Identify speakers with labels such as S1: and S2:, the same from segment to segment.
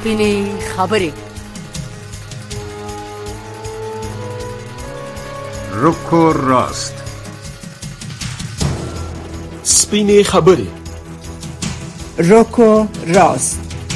S1: سپینې خبرې.
S2: رک و راست.
S3: سپینې خبرې.
S4: رک و راست.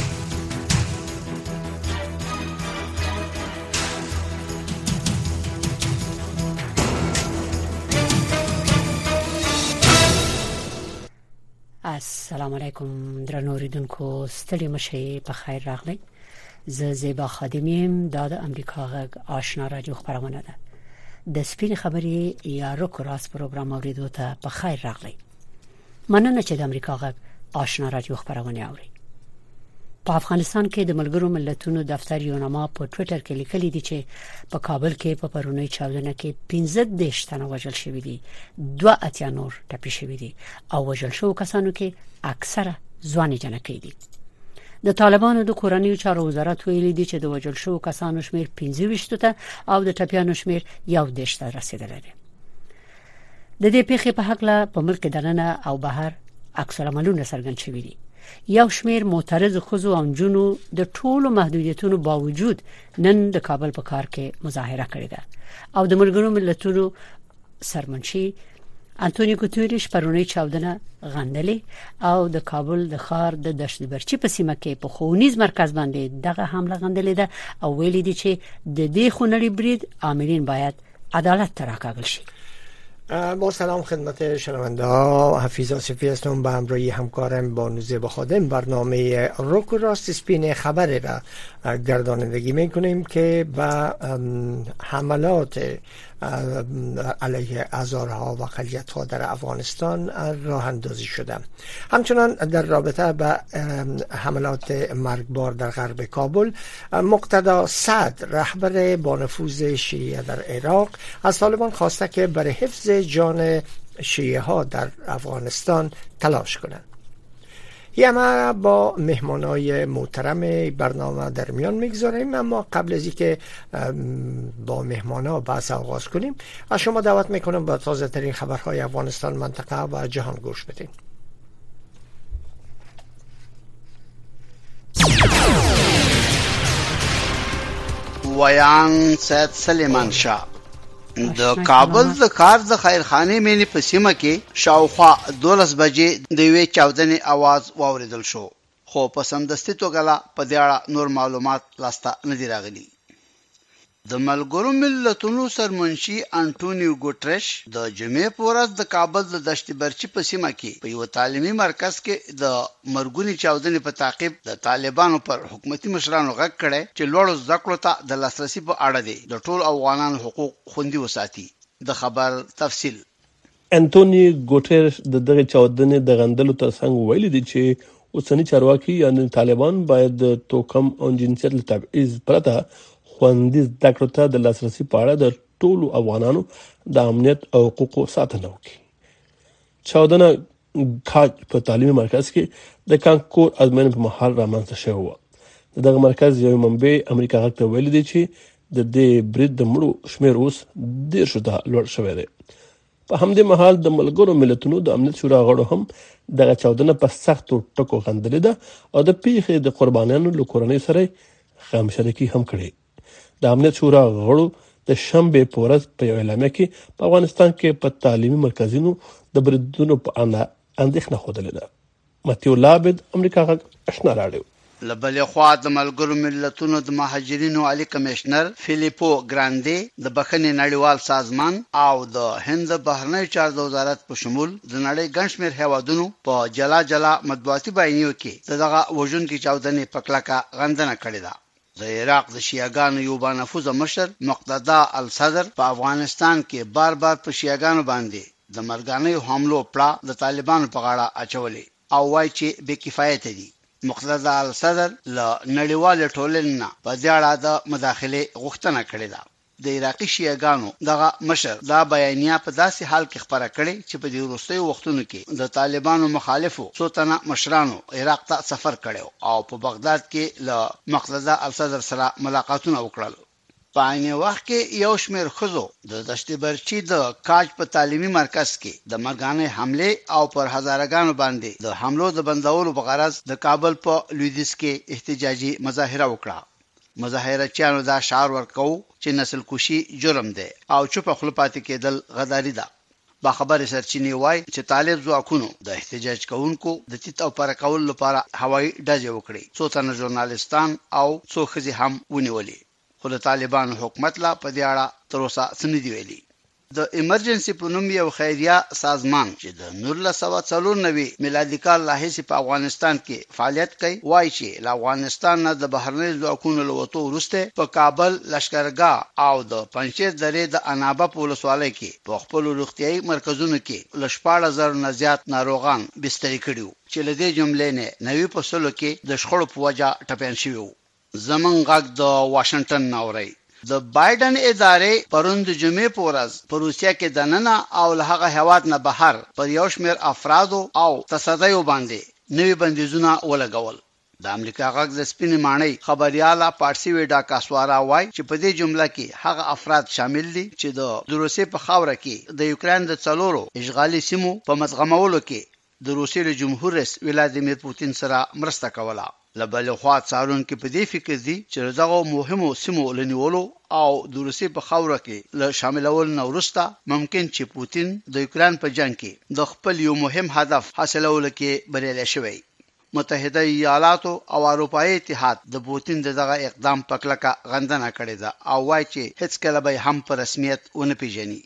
S1: السلام علیکم درنو اوریدونکو، ستړي مشئ، په خیر راغلی. زه زیبا خادمیم، دا د امریکا غږ آشنا رادیو خبرونه ده. د سپین خبرې یا رک و راست پروګرام اوریدو ته په خیر راغلی. مننه چې د امریکا غږ آشنا رادیو خبرونه اوري. په افغانستان کې د ملګرو ملتونو دفتر یونما په ټوئیټر کې لیکلي دي چې په کابل کې په پرونی چاودنه کې 15 تنه وژل شوي دي، 2 نور ټپي شوي دي او وژل شوو کسانو کې اکثره ځواني جنکې دي. د طالبانو د کورنیو چارو وزارت ویلي دی چې د وژل شوو کسانو شمیر 25 ته او د ټپيانو شمیر 11 ته رسیدلی دی. د دې پیښې په حق په ملک دننه او بهر عکس العملونه څرګند شوي دي. یو شمیر معترض ښځو او نجونو د ټولو محدودیتونو باوجود نن د کابل په ښار کې مظاهره کړې ده او د ملګرو ملتونو سرمنشي انټونیو ګوتریش پرونی چاودنه غندلې او د کابل د ښار د دشت برچی په سیمه کې په ښوونیز مرکز باندې دغه حمله غندلې ده او ویلي دي چې د دې خونړي برید عاملین باید عدالت ته راکاږل شي.
S5: با سلام خدمت شنونده ها، حفیظ آصفی هستم به همراهی همکارم بانو زیبا خادم. برنامه رک و راست سپین خبره را گردانندگی میکنیم که به حملات علیه آزارها و اقلیت‌ها در افغانستان راه اندازی شده. همچنان در رابطه به حملات مرگبار در غرب کابل، مقتدا صدر رهبر با نفوذ شیعه در عراق از طالبان خواسته که برای حفظ جان شیعه ها در افغانستان تلاش کنند. ما با مهمانای محترم برنامه در میان میگذاریم، اما قبل از اینکه با مهمانا بحث آغاز کنیم از شما دعوت میکنم با تازه ترین خبرهای افغانستان، منطقه و جهان گوش بدین.
S6: ویان سید سلیمان شاه د کابل د کار د خیرخانه مینی په سیمه کې شاوخوا 12 بجې د وی چاودنې आवाज واوریدل شو، خو په سمدستي توګه په دې اړه نور معلومات لاسته نه دی راغلي. د ملګرو ملتونو سرمنشي انټونیو ګوتریش د جمعې په ورځ د کابل د دشت برچی په سیمه کې په یو تعلیمي مرکز کې د مرګونی چاودنې په تعقیب د طالبانو پر حکومتي مشرانو غږ کړی چې لوړو زده کړو ته د لاسرسي په اړه دی د ټول افغانانو حقوق خوندي وساتي. د خبر تفصیل.
S3: انټونیو ګوتریش د دغه چاودنې د غندلو ترڅنګ ویلي دی چې اوسنی چارواکي یعنی طالبان باید د توکم او جنسیت له تبعیض پرته خوندي زده کړو ته د لاسرسي په اړه د ټولو افغانانو د امنیت او حقوقو ساتنه وکړي. چاودنه کاج په تعلیمي مرکز کې د کانکور ازموینې په مهال رامنځته شوې وه. دغه مرکز یو منبع امریکا غږ ته ویلي دی چې د دې برید د مړو شمېر اوس 10 ته لوړ شوی دی. په همدې مهال د ملګرو ملتونو د امنیت شورا غړو هم دغه چاودنه په سختو ټکو غندلې ده او د پیښې د قربانیانو له کورنۍ سره غمشریکي هم کړې. د امنیت شورا غړو د شنبه په ورځ په یو اعلامیه کې په افغانستان کې په تعلیمي مرکزونو د بریدونو په اړه اندېښنه خوده ده. متیو لابد، امریکا غږ آشنا رادیو.
S6: لبلې خوا د ملګرو ملتونو د مهاجرینو عالی کمشنر فیلیپو ګراندي د بخښنې نړیوال سازمان او د هند بهرنی چارو وزارت په شمول د نړۍ ګڼ شمېر هیوادونو په جلا مطبوعاتي بیانیو کې دغه وژونکي چاودنې په کلکه غندنه کړې ده. د عراق د شیعاګانو یو بانفوذه مشر مقتدا الصدر په افغانستان کې بار په شیعاګانو باندې د مرګانیو حملو پړه د طالبانو په غاړه اچولې او وایي چې بې کفایته دي. مقتدا الصدر له نړیوال ټولنې نه په دې اړه د مداخله غوښتنه کړې ده. د عراقي شیعاګانو دغه مشر دا بیانیه په داسې حال کې خبره کړې چې په دې وروستیو وختونو کې د طالبانو مخالفو څو تنه مشرانو عراق ته سفر کړو او په بغداد کې له مقتدا الصدر سره ملاقاتونه وکړل. په عین وخت کې یو شمېر ښځو د دشت برچي د کاج په تعلیمي مرکز کې د مرګانه حمله او پر هزارګانو باندې د حملو د بندولو په غرض د کابل په لویدیځ کې احتجاجي مظاهره وکړه. مظاهرچیانو دا شعار ورکاو چې نسل کشي جرم دی او چوپ خپل پاتې کېدل غداري ده. با خبر سرچینی وای چې طالب ځواکونو د احتجاج کوونکو د تیت او پر کول لپاره هوایي ډزې وکړي. څو تنه ژورنالستان او څو ښځې هم ونیولې. خو د طالبانو حکومت لا په دې اړه تر اوسه څه نه دی ویلي. د ایمرجنسي په نوم یو خیریه سازمان چې د 1994 میلادي کال راهیسې په افغانستان کې فعالیت کوي وایي چې له افغانستان نه د بهرنۍ ځواکونو له وتو وروسته په کابل لشکرګاه او د پنځیر درې د انابه په ولسوالۍ کې په خپل روغتيایي مرکزونو کې ل 14,000 نه زیات ناروغان بستري کړیو چې له دې جملې نه 90% کې د شخړو په وجه ټپيان شوی. زمون غږ د واشنگټن ناوړی. د بایدن ادارې پروند جمعې په ورځ په روسیا کې د نننه او له هغه هیواد نه بهر پر یو شمېر افرادو او تصدیو باندې نوي بندیزونه ولګول. د امریکا غږ د سپینې ماڼۍ خبرياله پارسي ویډا کاسوارا وای چې په دې جمله کې هغه افراد شامل دي چې د روسیې په خاوره کې د یوکرين د څلورو اشغالي سیمو په مزغمولو کې د روسیې جمهور رئیس ولادیمیر پوتین سره مرسته کوله. لبل خوا څارون کې په دې فکر دي چې دغه مهمو سیمو لنیولو او د روسیې په خاوره کې له شاملول نه وروسته ممکن چې پوتین د یوکرين په جنگ کې د خپل یو مهم هدف حاصلولو کې بریالی شوی. متحده ایالاتو او اروپאי اتحاد د پوتین دغه اقدام په کلکه غندنه کړې ده او وايي چې هیڅ کله به هم په رسمیت ونه پیژني.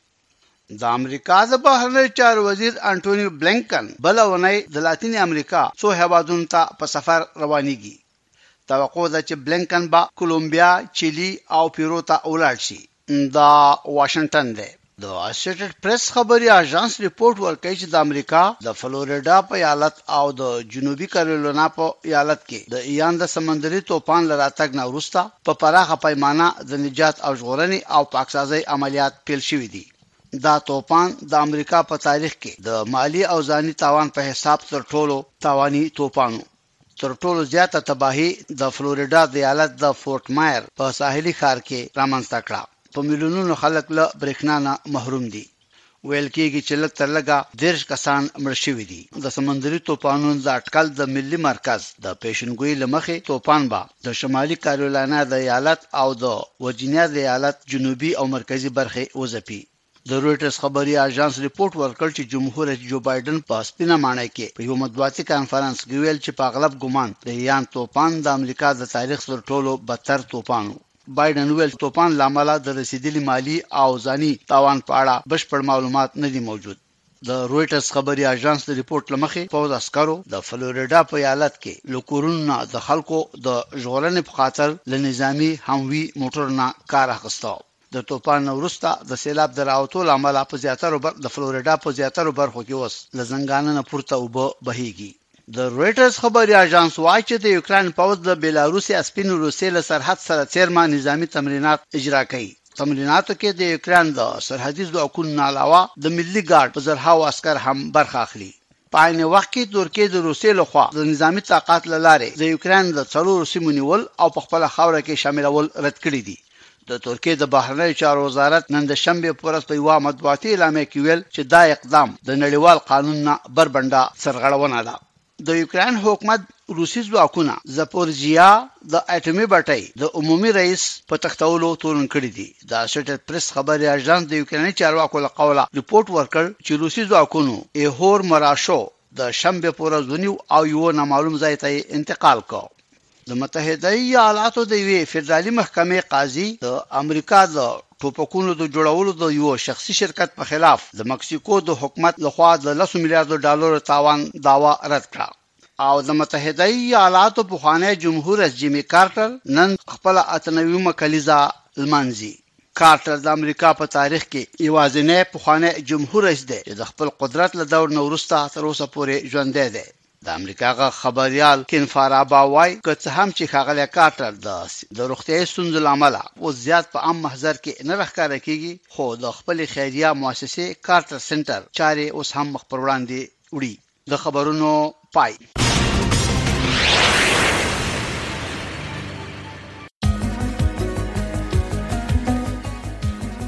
S6: د امریکا د بهرنی چارو وزیر انټونی بلینکن بلونه د لاتین امریکا څو هیوادونو ته په سفر روانيږي. توقع ده چې بلینکن با کولومبیا، چيلي او پیرو ته ولاړ شي. دا واشنگټن دی. د اسوسییټډ پریس خبري اژانس ریپورت ورکوي چې د امریکا د فلوریډا په ایالت او د جنوبي کیرولینا په ایالت کې د ایان د سمندري طوفان لراتګ نه وروسته په پراخه پیمانه د نجات او ژغورنې او پاکسازي عملیات پیل شوي دي. دا طوفان د امریکا په تاریخ کې د مالی او ځاني تاوان په حساب تر ټولو تاواني طوفانو. تر ټولو زیاته تباہي د فلوریډا د ایالت د فورټ مایر په ساحلي ښار کې رامنځته کړه. په میلیونونو خلک له برېښنا نه محروم دي. ویل کېږي چې لږ تر لږه 10 کسان مړ شوي دي. د سمندري طوفانونو د اټکل د ملي مرکز د پیشنګوئی لمخې طوفان با د شمالي کیرولینا د ایالت او د ورجینیا د ایالت جنوبي او مرکزی برخه وځپي. د رويټرز خبري اژانس ریپورت ورکړ چې جمهور رئیس جو بایدن په سپینه ماڼۍ کې په یو مطبوعاتي کانفرنس کې ویل چې په اغلب ګمان د ایان طوفان د امریکا د تاریخ تر ټولو بدتر طوفان. بایدن ویل طوفان لامل د رسیدلي مالی او ځاني تاوان په اړه بشپړ معلومات نه دي موجود. د رويټرز خبري اژانس د ریپورت لمخې پوز عسکرو د فلوریډا په ایالت کې لکورونه د خلکو د ژغورنې په خاطر له نظامی هموي موټرونه کار اخیسته. د طوفان وروسته د سیلاب دراوتو لامل په زیاتره د فلوریډا په زیاتره برخو کې اوس لزنګانه نه پورته وبو بهيږي. د رويټرز خبري اژانس وايي چې د یوکرين پوز د بیلاروسي اسپین روسي له سرحد سره چیرما نظامی تمرینات اجرا کوي. تمریناتو کې د یوکرين د سرحدي ځواکونو علاوه د ملي ګارد په زرهاو عسكر هم برخه اخلي. په عین وخت کې ترکیه د روسي لخوا د نظامی طاقت لاره د یوکرين د څلورو سیمو نیول او په خپل خاوره کې شاملول رد کړی دي. د ترکیه د بهرنی چارو وزارت نن د شنبه په ورځ په یو مطبوعاتي اعلامیه کې ویل چې دا اقدام د نړیوال قانون نه بربنده سرغړونه ده. د یوکرين حکومت روسي ځواکونه زپورژیا د اټومي بټۍ د عمومي رئیس په تختولو تورن کړی دي. د اسوسییټډ پریس خبري اژانس د یوکرين چارواکو له قوله ریپورت ورکړ چې روسي ځواکونو ایهور مراشو د شنبه په ورځ ونیو او یو نامعلوم ځای ته انتقال کړ. د متحده ایالاتو د وی فدرالي محکمې قاضي د امریکا د ټوپکونو د جوړولو د یو شخصي شرکت په خلاف د مکسیکو د حکومت لخوا د 10 میلیارډ ډالر تاوان داوا رد کړ او د متحده ایالاتو په خوانه جمهور رئیس جیمی کارټر نن خپل 98 کلیزه لمانځي. کارټر د امریکا په تاریخ کې یوازینی په خوانه جمهور رئیس دی چې د خپل قدرت له دور نه وروسته تر اوسه پورې ژوندی دی. د امریکا غ خبريال کین فارابا وای که هم چې خاغله کارټر د روغتيایي ستونزو لامل او زیات په عام محضر کې نه راخاره کیږي خو د خپل خیریه مؤسسه کارټر سنټر چاري اوس هم مخ پر وړاندې وړي. د خبرونو پای.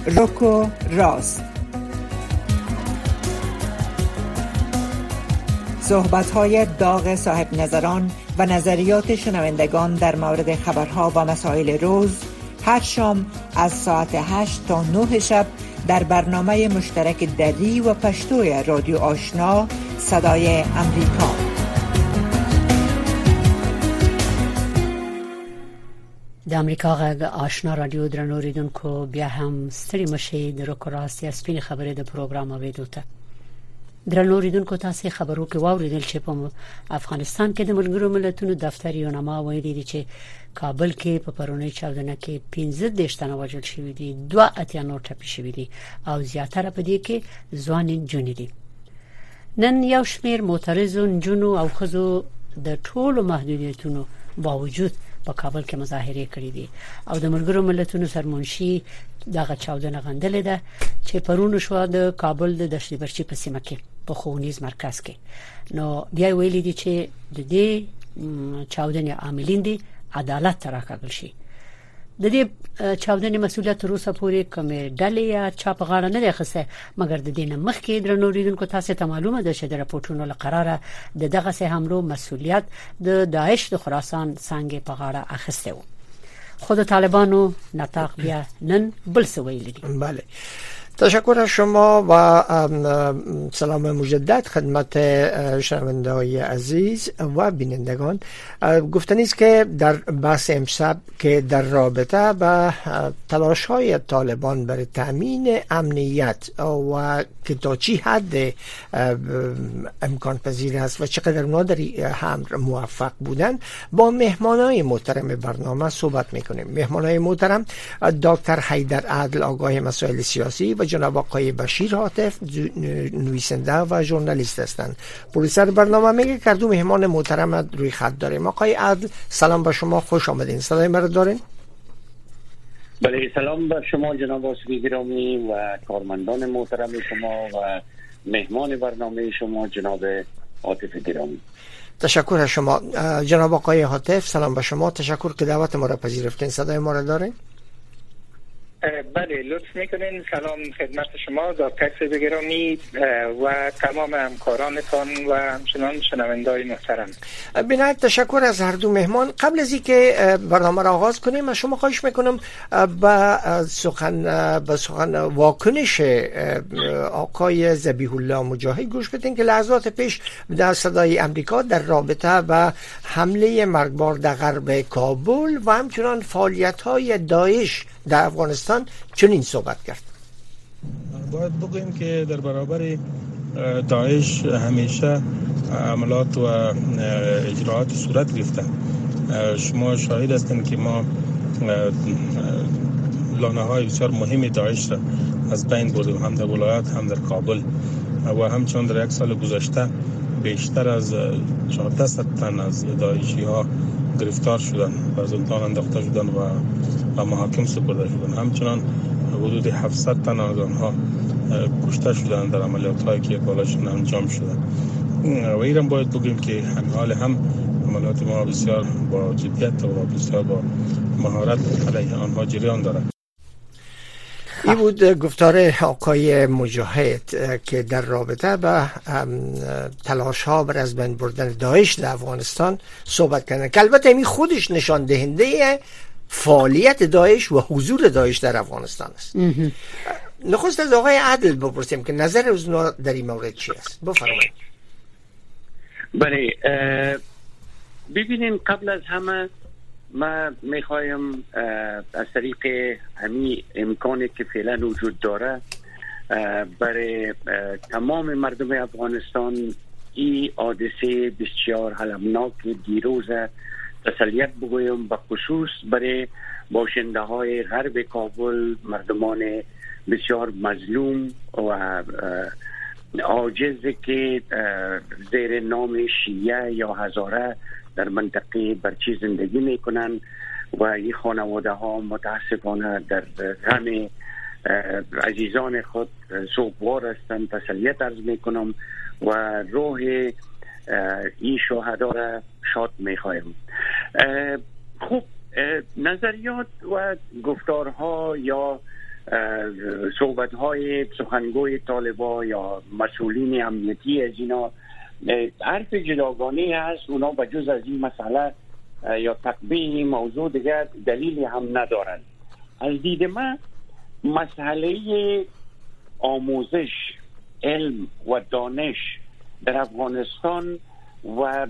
S4: روکو راست. صحبت‌های داغ صاحب نظران و نظریات شنوندگان در مورد خبرها و مسائل روز هر شام از ساعت 8 تا 9 شب در برنامه مشترک دری و پشتوی رادیو آشنا صدای امریکا.
S1: د امریکا غږ آشنا رادیو درنو ریدونکو بیا هم ستړي مشي د روکو راست یا سپین خبرې د پروګرام اوریدو ته. درنو ریدونکو تاسو خبرو کې واوریدل چې په افغانستان کې د ملګرو ملتونو دفتر یونما ویلي دی چې کابل کې په پرونی چاودنه کې 15 تنه وژل شوي دي، 2 نور ټپي شوي دي او زیاتره په دې کې ځوان جونې دي. نن یو شمیر معترضون جنو او خزو د ټولو محدودیتونو باوجود په کابل کې مظاهره کړې دي او د ملګرو ملتونو سرمنشي دغه چاودنه غندلې ده چې پرون شو د کابل د دشت برچی په سیمه کې په ښوونیز مرکز کې. نو بیا ویلي دي چې د دې چاودنې عاملین دي عدالت ته راکاږل شي. د دې چاودنې مسؤلیت تر اوسه پورې کومه ډلې یا چا په غاړه نه دی اخیسته، مګر د دې نه مخکې درنو ریدونکو تاسو ته معلومه ده چې د راپورټونو لقراره د دغه سه حملو مسؤلیت د داعش د خراسان څنګه په غاړه اخیسته و. خود طالبانو نطاق بیا نن بل څه ویلي دي.
S5: بله، تشکر از شما و سلام مجدد خدمت شنونده‌های عزیز و بینندگان. گفتنی است که در بحث امشب که در رابطه با تلاش‌های طالبان برای تأمین امنیت و که تا چی حد امکان پذیر است و چقدر اونا در هم موفق بودن با مهمانای محترم برنامه صحبت میکنیم. مهمانای محترم دکتر حیدر عدل، آگاه مسائل سیاسی، و جناب آقای بشیر عاطف، نویسنده و ژورنالیست هستند. پرویسر برنامه میگه که دو مهمان محترم روی خط داریم. آقای عدل سلام به شما، خوش آمدین. صدای من رو دارین؟
S7: بله، سلام بر شما جناب آسفی گرامی و کارمندان محترم شما و مهمان برنامه شما جناب عاطف گرامی.
S5: تشکر از شما. جناب آقای عاطف سلام به شما، تشکر که دعوت ما را پذیرفتین. صدای ما را دارین؟
S8: بله، لطف میکنین. سلام خدمت شما دکتر صاحب گرامی و تمام همکارانتان و همچنان شنونده‌های محترم.
S5: بنایت تشکر از هر دو مهمان. قبل از اینکه برنامه را آغاز کنیم از شما خواهش میکنم به سخن واکنش آقای ذبیح الله مجاهد گوش بدین که لحظات پیش در صدای امریکا در رابطه با حمله مرگبار در غرب کابل و همچنان فعالیت‌های داعش در افغانستان چنین صحبت کرد.
S9: باید بگوییم که در برابر داعش همیشه عملات و اجراعات صورت گرفته. شما شاهد هستند که ما لانه‌های بسیار مهم داعش را از بین بردیم، هم در ولایات هم در کابل، و همچنان در یک سال گذشته بیشتر از 400 تن از داعشی ها گرفتار شدن و زندان انداخته شدن و محاکم سپرده شدن. همچنان حدود 700 تن از آنها کشته شدن در عملیات هایی که بالاشون انجام شده. و ایران باید بگیم که حال هم عملیات ما بسیار با جدیت و بسیار با مهارت علیه آنها جریان دارد.
S5: این بود گفتار آقای مجاهد که در رابطه با تلاش ها بر از بین بردن داعش در افغانستان صحبت کردن که البته این خودش نشان دهنده فعالیت داعش و حضور داعش در افغانستان است. نخست از آقای عدل بپرسیم که نظر از اونا در این مورد چی است؟ بفرمایید.
S7: بله، ببینین قبل از همه ما میخوایم از طریق همین امکانی که فعلا وجود داره برای تمام مردم افغانستان این حادثه بسیار المناک دیروز تسلیت بگویم، به خصوص برای باشنده های غرب کابل، مردمان بسیار مظلوم و عاجز که زیر نام شیعه یا هزاره در منطقه برچی زندگی میکنن و این خانواده ها متاسفانه در غم عزیزان خود سوگوار هستند. تسلیت عرض میکنم و روح این شهدا را شاد میخوایم. خب، نظریات و گفتارها یا صحبت‌های سخنگوی طالبان یا مسئولین امنیتی از اینا حرف جداگانه هست. اونا به جز از این مسئله یا تقبیح موضوع دیگر دلیلی هم ندارن. از دید من مسئله آموزش، علم و دانش در افغانستان و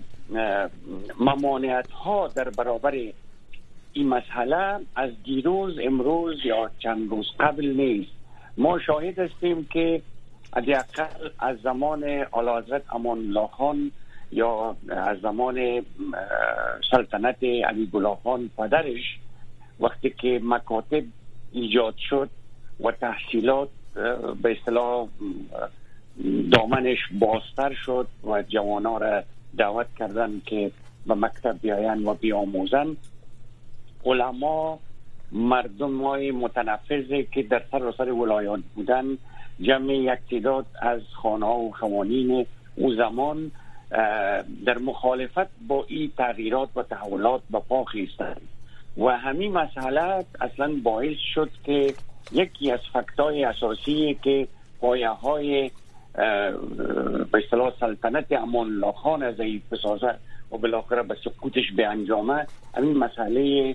S7: ممانعت ها در برابر این مسئله از دیروز امروز یا چند روز قبل نیست. ما شاهد هستیم که حداقل از زمان اعلیحضرت امان الله خان یا از زمان سلطنت علی گله خان پدرش، وقتی که مکاتب ایجاد شد و تحصیلات به اصطلاح دامنش بازتر شد و جوانان را دعوت کردن که به مکتب بیاین و بیاموزن، علما، مردمای متنفذی که در سراسر ولایات بودن، جمع یک تعداد از خانه‌ها و خوانین او زمان در مخالفت با این تغییرات و تحولات به پا خیستند و همین مسئله اصلا باعث شد که یکی از فاکتورهای اساسی که پایه‌های به اصطلاح سلطنت امان الله خان ضعیف بسازد و بالاخره به سقوطش به انجامه، همین مسئله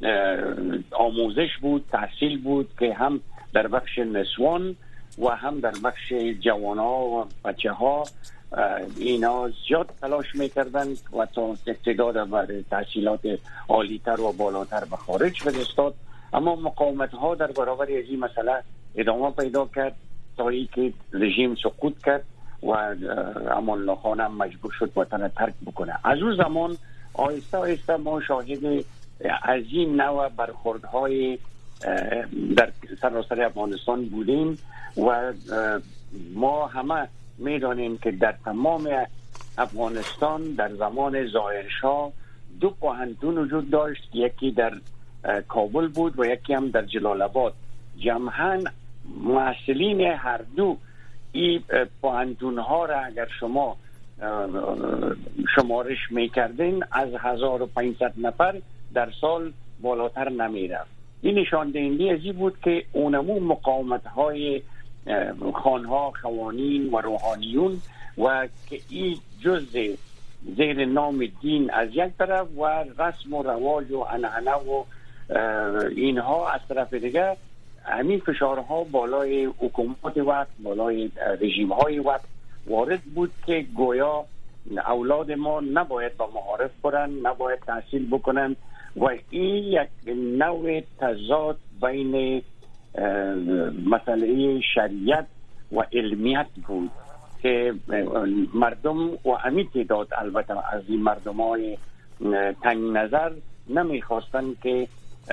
S7: آموزش بود، تحصیل بود که هم در بخش نسوان و هم در بخش جوان‌ها و بچه‌ها اینا زیاد تلاش می‌کردن و تا استعداد برای تحصیلات عالی‌تر و بالاتر به خارج فرستاد. اما مقاومت‌ها در برابر از این مسئله ادامه پیدا کرد تا اینکه رژیم سقوط کرد و امان الله خان هم مجبور شد وطن ترک بکنه. از اون زمان آهسته آهسته ما شاهد از این نوع برخوردهای در سراسر افغانستان بودیم و ما همه میدانیم که در تمام افغانستان در زمان ظاهرشاه دو پوهنتون وجود داشت، یکی در کابل بود و یکی هم در جلال آباد. جمعاً محصلین هر دو این پوهنتون ها را اگر شما شمارش میکردین از 1500 نفر در سال بالاتر نمیرفت. این نشان دهنده از این بود که اونمون مقاومت های خانها، خوانین و روحانیون و که این جزء زیر نام دین از یک طرف و رسم و رواج و عنعنه و اینها از طرف دیگه، همین فشارها بالای حکومت وقت، بالای رژیم های وقت وارد بود که گویا اولاد ما نباید با معارف برن، نباید تحصیل بکنن و این یک نوع تضاد بین مسئله شریعت و علمیت بود که مردم و همین تعداد البته از این مردم های تنگ نظر نمیخواستن که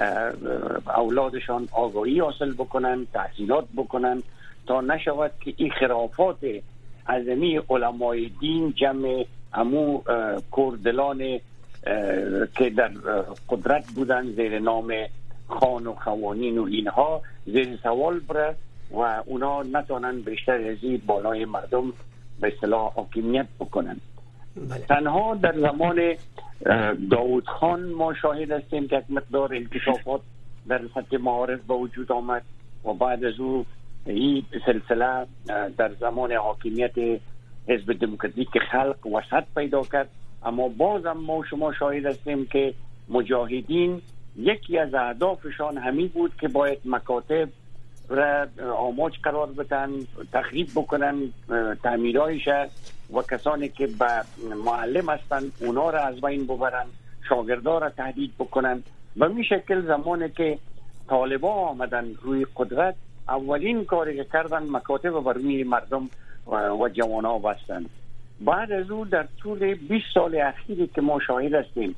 S7: اولادشان آگاهی حاصل بکنن، تحصیلات بکنن تا نشود که این خرافات عظمی علمای دین جمع امو کردلان که در قدرت بودن زیر نام خان و خوانین و اینها زیر سوال بره و اونا نتونن بیشتر از این بالای مردم به اصطلاح حاکمیت بکنن. تنها در زمان داود خان ما شاهد هستیم که یک مقدار انکشافات در سطح معارف به وجود آمد و بعد از او این سلسله در زمان حاکمیت حزب دموکراتیک خلق وسط پیدا کرد. اما باز هم ما شما شاهد هستیم که مجاهدین یکی از اهدافشان همین بود که باید مکاتب را آماج قرار بدن، تخریب بکنن تعمیرایش و کسانی که به معلم هستند اونا را از بین ببرن، شاگردا را تهدید بکنن. و می شکل زمانی که طالبان آمدن روی قدرت، اولین کاری که کردن مکاتب بر روی مردم و جوانان بستن. بعد از او در طول 20 سال اخیری که ما شاهد هستیم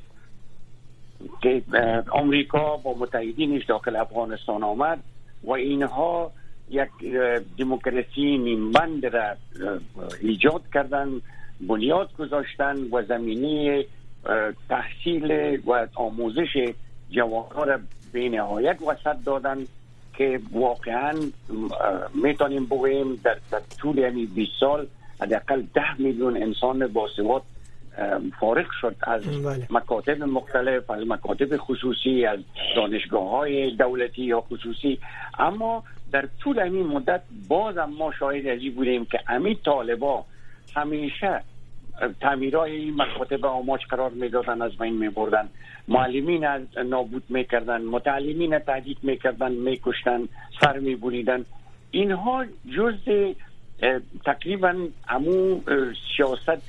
S7: که امریکا با متحدینش داخل افغانستان آمد و اینها یک دموکراسی نیمبند را ایجاد کردن، بنیاد گذاشتن و زمینه تحصیل و آموزش جوانان را به نهایت وسعت دادن که واقعا میتونیم بگوییم در طول یعنی 20 سال حداقل 10 میلیون انسان باسواد فارغ شد از مکاتب مختلف، از مکاتب خصوصی، از دانشگاه‌های دولتی یا خصوصی. اما در طول همین مدت باز ما شاهد ازی بودیم که همین طالبا همیشه تعمیرهای این مکاتب آماج قرار میدادن، از بین میبردن، معلمین از نابود میکردن، متعلمین تهدید میکردن، میکشتن، سر میبریدن. اینها جزء تقریبا همون سیاست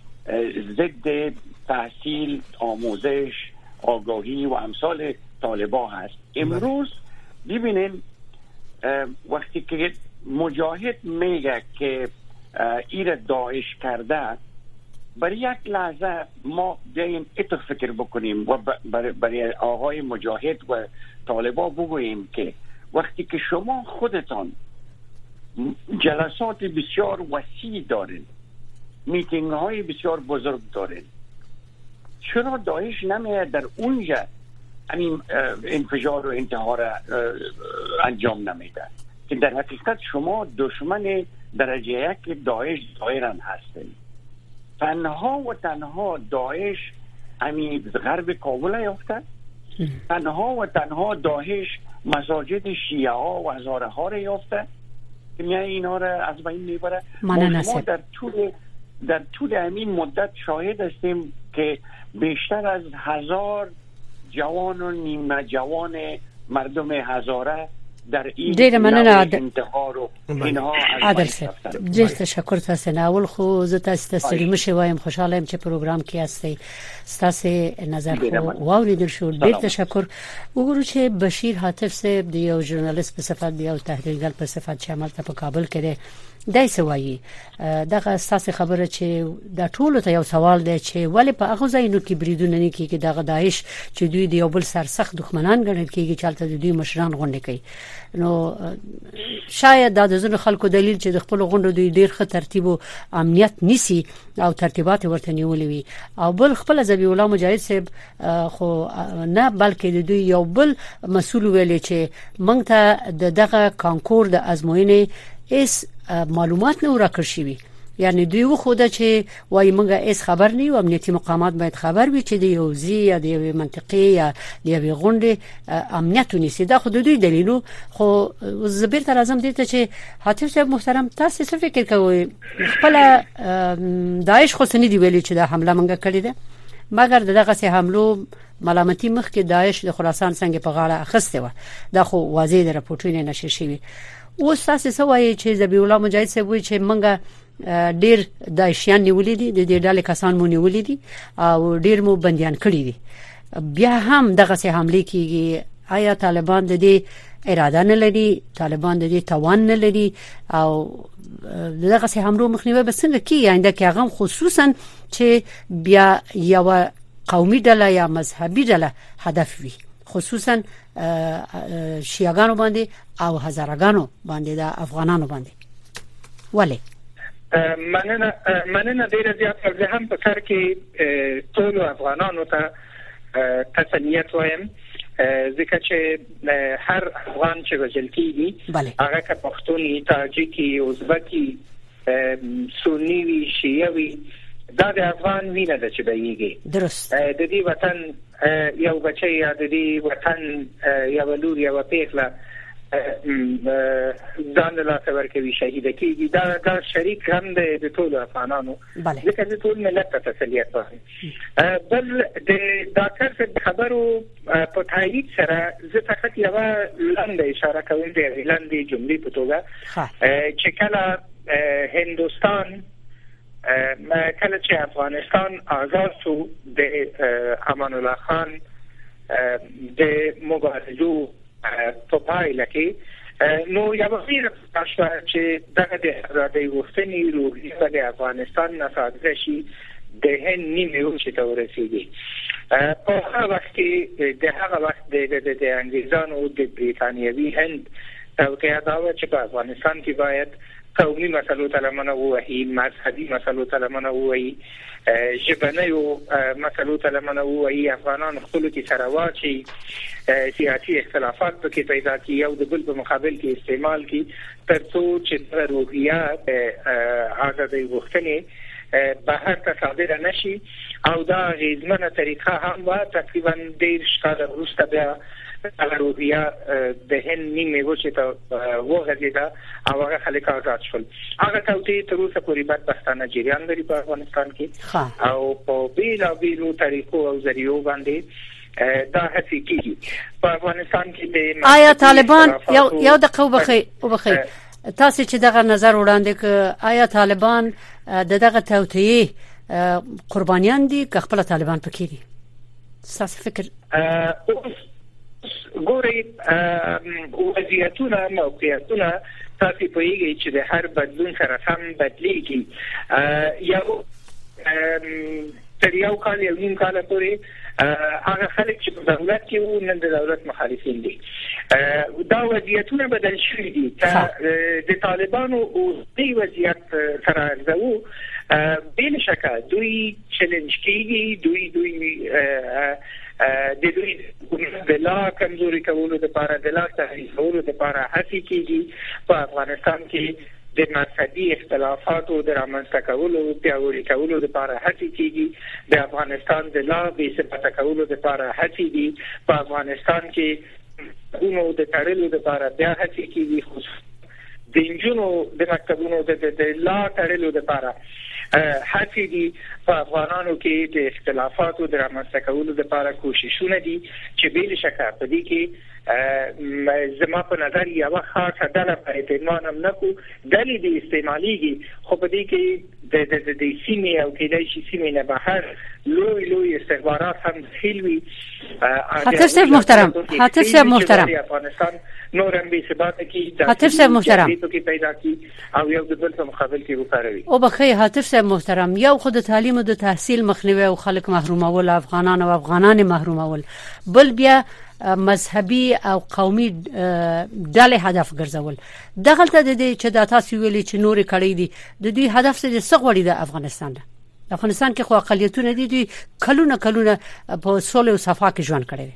S7: ضد تحصیل، آموزش، آگاهی و امثال طالبا هست. امروز ببینین وقتی که مجاهد میگه که ایره داعش کرده، برای یک لحظه ما بیاییم اتو فکر بکنیم و برای آقای مجاهد و طالبا بگوییم که وقتی که شما خودتان جلسات بسیار وسیع دارین، میتینگ های بسیار بزرگ دارین، چرا داعش نمیاد در اونجا همین انفجار و انتحار انجام نمیده؟ که در حقیقت شما دشمن درجه یک داعش ظاهرا هستین. تنها و تنها داعش همین غرب کابل یافته، تنها و تنها داعش مساجد شیعه ها و هزاره ها را یافته که میای اینا را از بین میبره. ما در طول همین مدت شاهد هستیم که بیشتر از 1000 جوان و نیمه جوان مردم هزاره در این انتحار و اینها
S1: عادل صاحب ډیر تشکر تاسو نه. اول خو زه تاسو ته ستړي مشه وایم، خوشاله یم چې پروګرام کې هستئ. تاسو نظر خو واوریدل شو، ډیر تشکر. وګورو چې بشیر حاتف صاحب دی یو ژورنالیست په صفت دی او تحلیلګر په صفت چې عمل ته په کابل کې دی. دای سوایي دغه تاسو خبره چې د ټولو ته یو سوال دی چې ولې په هغه ځایونو کې بریدونه نه کیږي، دغه داعش چې دوی دی یو بل سرسخت دښمنان ګڼل کیږي، چالتته دوی مشران غونډه کوي. نو شاید د ځینو خلکو دلیل چې د خپل غونډو دوی ډیر ښه ترتیب او امنیت نيسي او ترتیبات ورته نیولې وي، او بل خپل ذبیح الله مجاهد صاحب خو نه بلکې د دوی یو بل مسول ویل چې موږ ته دغه کانکور د ازموینې اس معلومات نه ورکړ شي. یعنی دوی وخوده چې وای موږ اس خبر نه یو، امنیتي مقامات باید خبر وي چې د یو ځای یا د یو منطقې یا د یو غونډې امنیت ونیسي. دا خو د دوی دلیلو. خو زبیر تر اعظم دې ته چې حاتف صاحب محترم تاسو څه فکر کوئ؟ خپل داعش خو سنې دی ویلي چې دا حمله موږ کړې ده، مګر دغه سه حملو ملامتي مخ کې داعش د خراسان څنګه په غاړه اخسته و. دا خو واضح د راپورټونو نشي شوی. اوس تاسو سوای چې ذبیح الله مجاهد صاحب وایي چې موږ ډیر داعشیان نیولې دي، د دې ډلې کسان مو نیولې دي او ډیر مو بنديان کړی دي، بیا هم دغه سه حمله کیږي. آیا طالبان د دې اراده نه لري؟ طالبان د دې توان نه لري او دغه سه حمله مخنیوي بس څنګه کیږي آینده کې، هغه خصوصا چې بیا یو قومي ډله یا مذهبي ډله هدف وي، خصوصا شیعاګانو باندې او هزارګانو باندې د افغانانو باندې. ولی
S8: مننه ډیره زیاته. زه هم په سر کې ټول افغانانو ته تسلیت وایم، ځکه چې هر افغان چې وژل کیږي هغه که پښتون، تاجیکي، ازبکي، سنی وي، شیعه وي، دا د افغان وینه ده چې بهیږي. درست. د دې وطن یو بچی یا د دې وطن یو لور یا پیغله ځان له څور کې شهید کیږي. دا شریک هم د ټولو افغانانو، ځکه د ټول ملت ته تسلیت وایم. بل د ډاکټر صاحب خبرو په تایید سره زه فقط یو لاندې اشاره کوم د لاندې جملې په توګه چې کله هندوستان کله چې افغانستان آزاد شو د امان الله خان د مبارزو په پایله کې نو یو غیر تاسو چې دغه د آزادۍ غوښتنې روحیه د افغانستان نه صادره شي د هند نیمه چې تورسیږي. په هغه وخت کې د هغه وخت د انګریزانو د بریتانیوي هند توقع دا و چې په افغانستان کې باید قومي مسلو ته لمنه ووهي، مذهبي مسلو ته لمنه ووهي، ژبنیو مسلو ته لمنه ووهي، افغانان خپلو کې سره واچي، سیاسي اختلافات پکې پیدا کړي او د بل په مقابل کې استعمال کړي تر څو چې روحیه آزادۍ غوښتنې بهر ته صادره نشي. او دا غیزمنه طریقه هم و تقریبا 10 کال وروسته بیا روحیه د هند نیمه وچه ته وغځیده او هغه خلک آزاد شول. هغه توطئه تر اوسه پورې بدبختانه جریان لري په افغانستان کې او په بیلابیلو طریقو او ذریعو باندې دا هڅې کیږي. په افغانستان کې د
S1: آیا طالبان یو دقیقه وبخي تاسو چې دغه نظر وړاندې ک آیا طالبان دغه توطئه قربانیان دي که خپل طالبان پکې دي؟ تاسو فکر
S8: ګوري وضعیتونه موقعیتونه تاسو په یوه چې د هر بدلون سره هم بدلېږي. یو تر یو کال یو نیم کال پورې هغه خلک چې په دولت کې وو نن د دولت مخالفین دي. دا وضعیتونه بدل شوي دي. د طالبانو او د وضعیت سره ارزو بل شکه دوی چیلنج کیږي، دوی د دوی د لا کمزوري کولو لپاره د لا تحریف کولو لپاره هڅې کیږي. په افغانستان کې د مذهبي اختلافاتو د رامنځته کولو پیاوړي کولو لپاره هڅې کیږي. د افغانستان د لا بې ثباته کولو لپاره هڅې دي. په افغانستان کې نو د تړلو لپاره بیا هڅې کیږي. خصوصا د انجونو د مکتبونو د لا تړلو لپاره هڅې دي. په افغانانو کې د اختلافاتو د رامنځته کولو لپاره کوششونه دي چې بل شکه په دې کې زما په نظر یو خاصه ډله په اعتماد هم نکو دلی د استعماليږي. خو په دې کې د سیمې او کې د سیمې نه بهر لوی استخبارات هم خېلوي.
S1: حاتف صاحب محترم
S8: افغانستان نورم به ثبات کی
S1: حاتف صاحب محترم
S8: کې پیدا کی او یو د بل په مقابل کې وکړوي.
S1: او بخیر حاتف صاحب محترم، یو خود تعلیم او د تحصیل مخنیوي او خلک محرومول، افغانان محرومول، بل بیا مذهبي او قومي ډلې هدف ګرځول. دغه ته د چې د تاسو ویلي چې نوري کړی دي د دې هدف څه غوړي د افغانستان ده. افغانستان کې خو اقلیتونه دي کلونه په سولې او صفا کې ژوند کړي.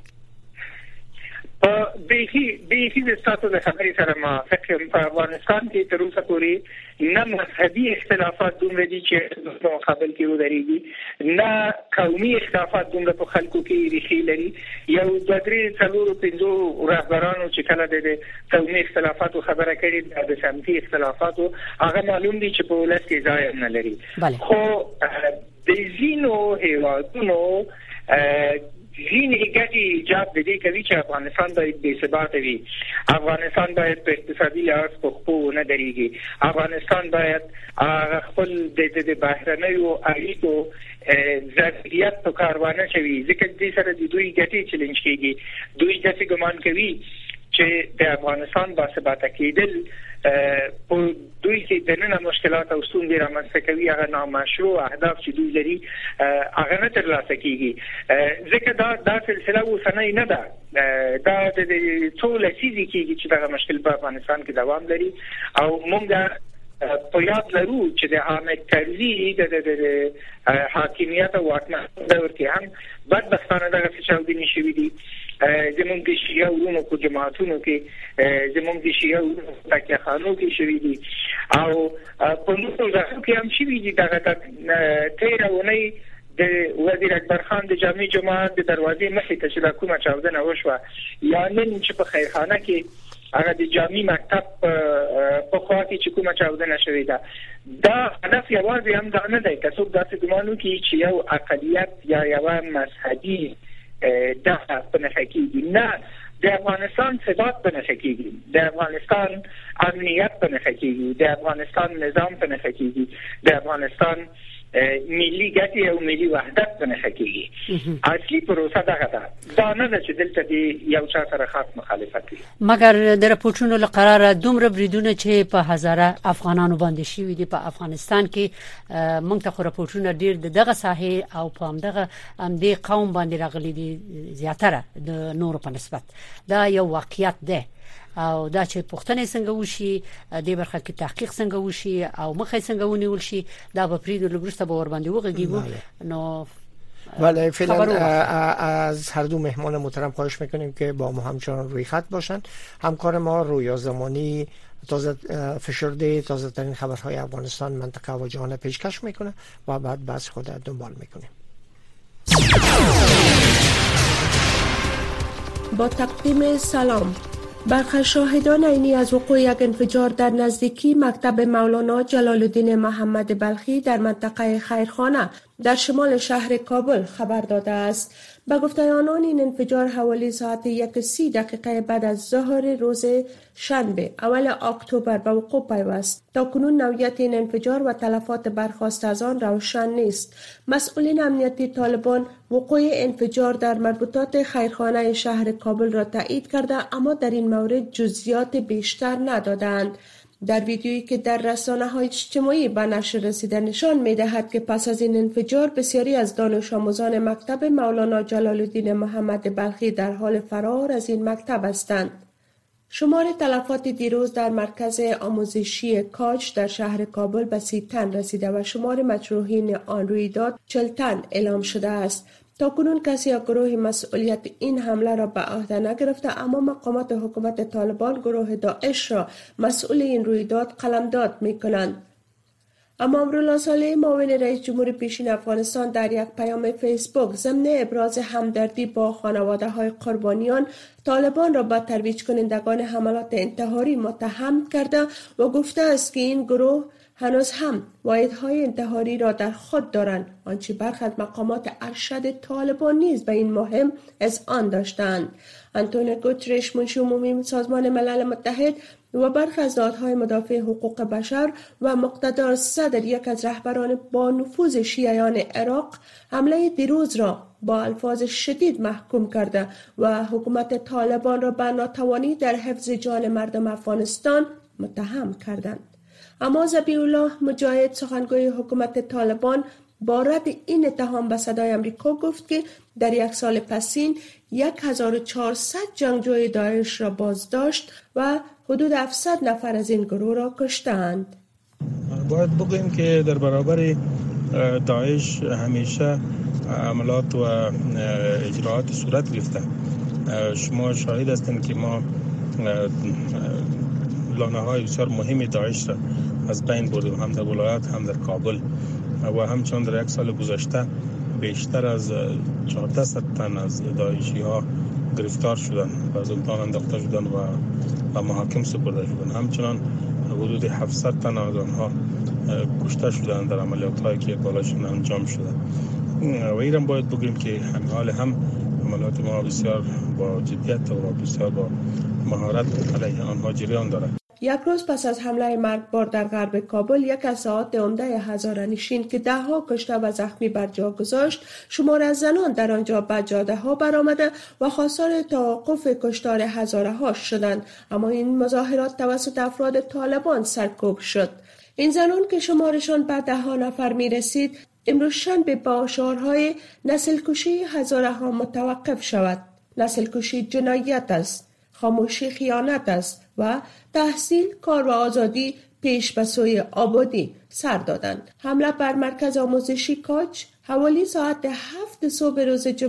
S8: به د ستاسو د خبرې سره ما فکر په افغانستان کې تر اوسه پورې نه مذهبي اختلافات دومره دي چې په مقابل کې ودرېږي، نه قومي اختلافات دومره په خلکو کې ریښې لري. یو د 3-4-5 رهبرانو چې کله د قومي اختلافاتو خبره کړې د سمتي اختلافاتو هغه معلوم دي چې په ولس کې ځای نه لري. خو د ځینو هیوادونو ځینې ګټې ایجاب د دې کوي چې افغانستان باید بې ثباته وي. افغانستان باید په اقتصادي لحاظ په خپو نه درېږي. افغانستان باید خپل د بهرنیو اړیکو ظرفیت په کار وانه شوي، ځکه دې سره د دوی ګټې چیلنج کېږي. دوی داسې ګمان کوي چې د افغانستان با ثباته کېدل په دوی کې د نن مشکلات او ستونزې رامنځته کوي. هغه نامشروع اهداف چې دوی لري هغه نه ترلاسه کېږي. ځکه دا سلسله اوسنۍ نه ده. دا د څو لسیزې کېږي چې دغه مشکل په افغانستان کې دوام لري او موږ په یاد لرو چې د حامد کرزي د حاکمیت او واکمنۍ دور کې هم بدبختانه دغه چاودنې شوې دي. زمونږ د شیعه ورونو په جماعتونو کې، زمونږ د شیعه ورونو په تکیهخانو کې شوې دي او په نورو ځایونو کې هم شوې دي. دغه تېره اونۍ د وزیر اکبر خان د جامع جماعت د دروازې مخې ته چې کومه چاودنه وشوه، یا نن چې په خیرخانه کې هغه د جامع مکتب په خوا کې چې کومه چاودنه شوې ده، دا هدف یوازې هم دا نه دی که څوک داسې ګمان وکړي چې یو اقلیت یا یوه مذهبي دا په نښه کېږي. نه، د افغانستان ثبات په نښه کېږي، د افغانستان امنیت په نښه کېږي، د افغانستان نظام په نښه کېږي، د افغانستان ملي ګټې او ملي وحدت په نښه کېږي. اصلي پروسه دغه ده. دا نه ده چې دلته د یو چا سره خاص مخالفت وي.
S1: مګر د راپورټونو له قراره دومره بریدونه چې په هزاره افغانانو باندې شوي دي په افغانستان کې، موږ ته خو راپورټونه ډېر دغه ساحې او په همدې قوم باندې راغلي دي زیاتره د نورو په نسبت. دا یو واقعیت ده او دا چې پښتنې څنګه وشي، د برخه کې تحقیق څنګه وشي او مخې څنګه ونیول شي، دا به پریدو لګرسته به ور باندې وغږیږو. نو
S5: ولی فعلا از هر دو مهمان محترم خواهش میکنیم که با ما همچنان روی خط باشند. همکار ما رویا زمانی تازه فشرده تازه ترین خبرهای افغانستان، منطقه و جهان پیشکش میکنه و بعد بحث خود دنبال میکنیم.
S10: با تقدیم سلام. برخی شاهدان عینی از وقوع یک انفجار در نزدیکی مکتب مولانا جلال الدین محمد بلخی در منطقه خیرخانه در شمال شهر کابل خبر داده است. به گفته آنان این انفجار حوالی ساعت 1:30 بعد از ظهر روز شنبه اول اکتبر به وقوع پیوست. تاکنون نوعیت این انفجار و تلفات برخاسته از آن روشن نیست. مسئولین امنیتی طالبان وقوع انفجار در مربوطات خیرخانه شهر کابل را تایید کرده، اما در این مورد جزئیات بیشتر ندادند. در ویدیویی که در رسانه‌های اجتماعی به نشر رسیده نشان می‌دهد که پس از این انفجار بسیاری از دانش آموزان مکتب مولانا جلال الدین محمد بلخی در حال فرار از این مکتب هستند. شمار تلفات دیروز در مرکز آموزشی کاج در شهر کابل به 30 تن رسیده و شمار مجروحین آن رویداد 40 تن اعلام شده است. تاکنون کسی یا گروه مسئولیت این حمله را به عهده نگرفته، اما مقامات حکومت طالبان گروه داعش را مسئول این رویداد قلمداد می‌کنند. اما امرالله صالحی معاون رئیس جمهور پیشین افغانستان در یک پیام فیسبوک ضمن ابراز همدردی با خانواده‌های قربانیان طالبان را به ترویج کنندگان حملات انتحاری متهم کرده و گفته است که این گروه هنوز هم واحدهای انتحاری را در خود دارند، آنچه برخی از مقامات ارشد طالبان نیز به این مهم اذعان داشتند. آنتونیو گوترش منشی عمومی سازمان ملل متحد و برخی از نهادهای مدافع حقوق بشر و مقتدر صدر یک از رهبران با نفوذ شیعیان عراق حمله دیروز را با الفاظ شدید محکوم کرده و حکومت طالبان را به ناتوانی در حفظ جان مردم افغانستان متهم کردند. اما ذبیح الله مجاهد سخنگوی حکومت طالبان با رد این اتهام به صدای آمریکا گفت که در یک سال پسین 1400 جنگجوی داعش را بازداشت و حدود 700 نفر از این گروه را کشتند.
S9: باید بگوییم که در برابر داعش همیشه عملات و اجراعات صورت گرفته. شما شاهد هستید که ما لانه‌های بسیار مهم داعش را از بین بردیم، هم در ولایات هم در کابل، و همچنان در یک سال گذشته بیشتر از 400 تن از داعشی ها گرفتار شدند و زندان انداخته شدند و محاکم سپرده شدند. همچنان حدود 700 تن از آنها کشته شدند در عملیات هایی که بالاشون انجام شده. و ایران باید بگوییم که حال هم عملیات ما بسیار با جدیت و بسیار با مهارت علیه آنها جریان دارد.
S10: یک روز پس از حمله مرگبار در غرب کابل، یک از ساعات عمده هزاره‌نشین که ده‌ها کشته و زخمی بر جا گذاشت، شمار از زنان در آنجا به جاده‌ها برآمده و خواستار توقف کشتار هزاره‌ها شدند، اما این مظاهرات توسط افراد طالبان سرکوب شد. این زنان که شمارشان به 10 نفر می‌رسید، امروز شنبه با شعارهای نسل کشی هزاره‌ها متوقف شود، نسل کشی جنایت است، خاموشی خیانت است و تحصیل، کار و آزادی پیش به سوی آبادی سر دادند. حمله بر مرکز آموزشی کاج حوالی ساعت 7 صبح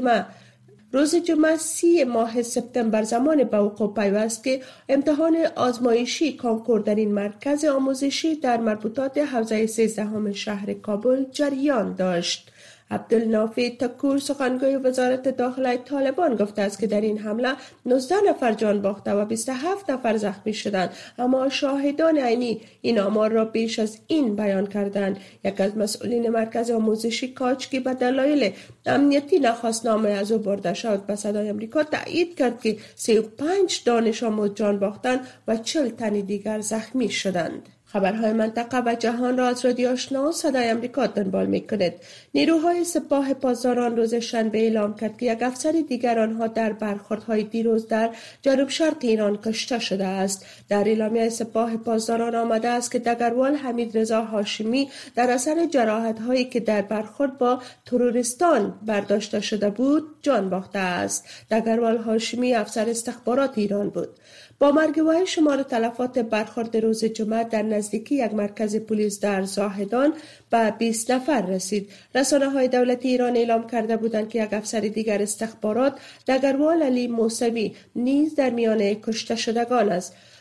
S10: روز جمعه 30 ماه سپتامبر زمان به وقوع پیوست که امتحان آزمایشی کانکور در این مرکز آموزشی در مربوطات حوزه 13 شهر کابل جریان داشت. عبدالنافع تکور سخنگوی وزارت داخله طالبان گفته است که در این حمله 19 نفر جان باخته و 27 نفر زخمی شدند، اما شاهدان عینی این آمار را بیش از این بیان کردند. یک از مسئولین مرکز آموزشی کاج که به دلایل امنیتی نخواست نام از او برده شد به صدای آمریکا تایید کرد که 35 دانش آموز جان باختند و 40 تن دیگر زخمی شدند. خبرهای منطقه و جهان را از رادیو آشنا صدای آمریکا دنبال می‌کنید. نیروهای سپاه پاسداران روز شنبه اعلام کرد که یک افسر دیگر آنها در برخوردهای دیروز در جنوب شرق ایران کشته شده است. در اعلامیه سپاه پاسداران آمده است که دگروال حمید رضا هاشمی در اثر جراحت‌هایی که در برخورد با تروریستان برداشته شده بود جان باخته است. دگروال هاشمی افسر استخبارات ایران بود. با مرگ وی شمار تلفات برخورد روز جمعه در نزدیکی یک مرکز پلیس در زاهدان به 20 نفر رسید. رسانه‌های دولتی ایران اعلام کرده بودند که یک افسر دیگر استخبارات دگروال علی موسوی نیز در میان کشته شدگان است.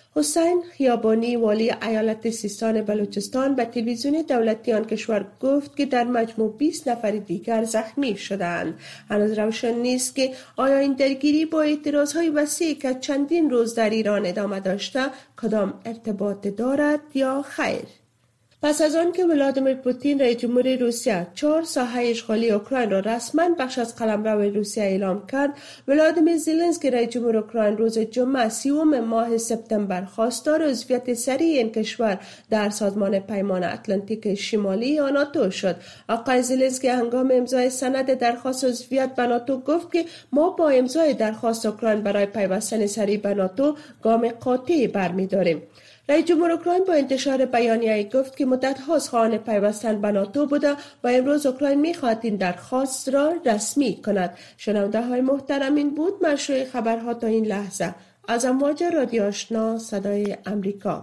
S10: حسین خیابانی والی ایالت سیستان بلوچستان به تلویزیون دولتی آن کشور گفت که در مجموع 20 نفر دیگر زخمی شدند. هنوز روشن نیست که آیا این درگیری با اعتراضهای وسیعی که چندین روز در ایران ادامه داشته کدام ارتباط دارد یا خیر. پس از آن که ولادیمیر پوتین رئیس جمهور روسیه 4 ساحه اشغالی اوکراین را رسما بخش از قلمرو روسیه اعلام کرد، ولادیمیر زلنسکی رئیس جمهور اوکراین روز جمعه 30 ماه سپتامبر خواستار عضویت سریع این کشور در سازمان پیمان اتلانتیک شمالی یا ناتو شد. آقای زلنسکی هنگام امضای سند درخواست عضویت به ناتو گفت که ما با امضای درخواست اوکراین برای پیوستن سریع به ناتو گام قاطعی برمی‌داریم. رئیس جمهور اوکراین با انتشار بیانیه‌ای گفت که مدت هاست خواهان پیوستن به ناتو بوده و امروز اوکراین می‌خواهد این درخواست را رسمی کند. شنونده های محترم، این بود مشروع خبرها تا این لحظه از امواج رادیو آشنا صدای امریکا.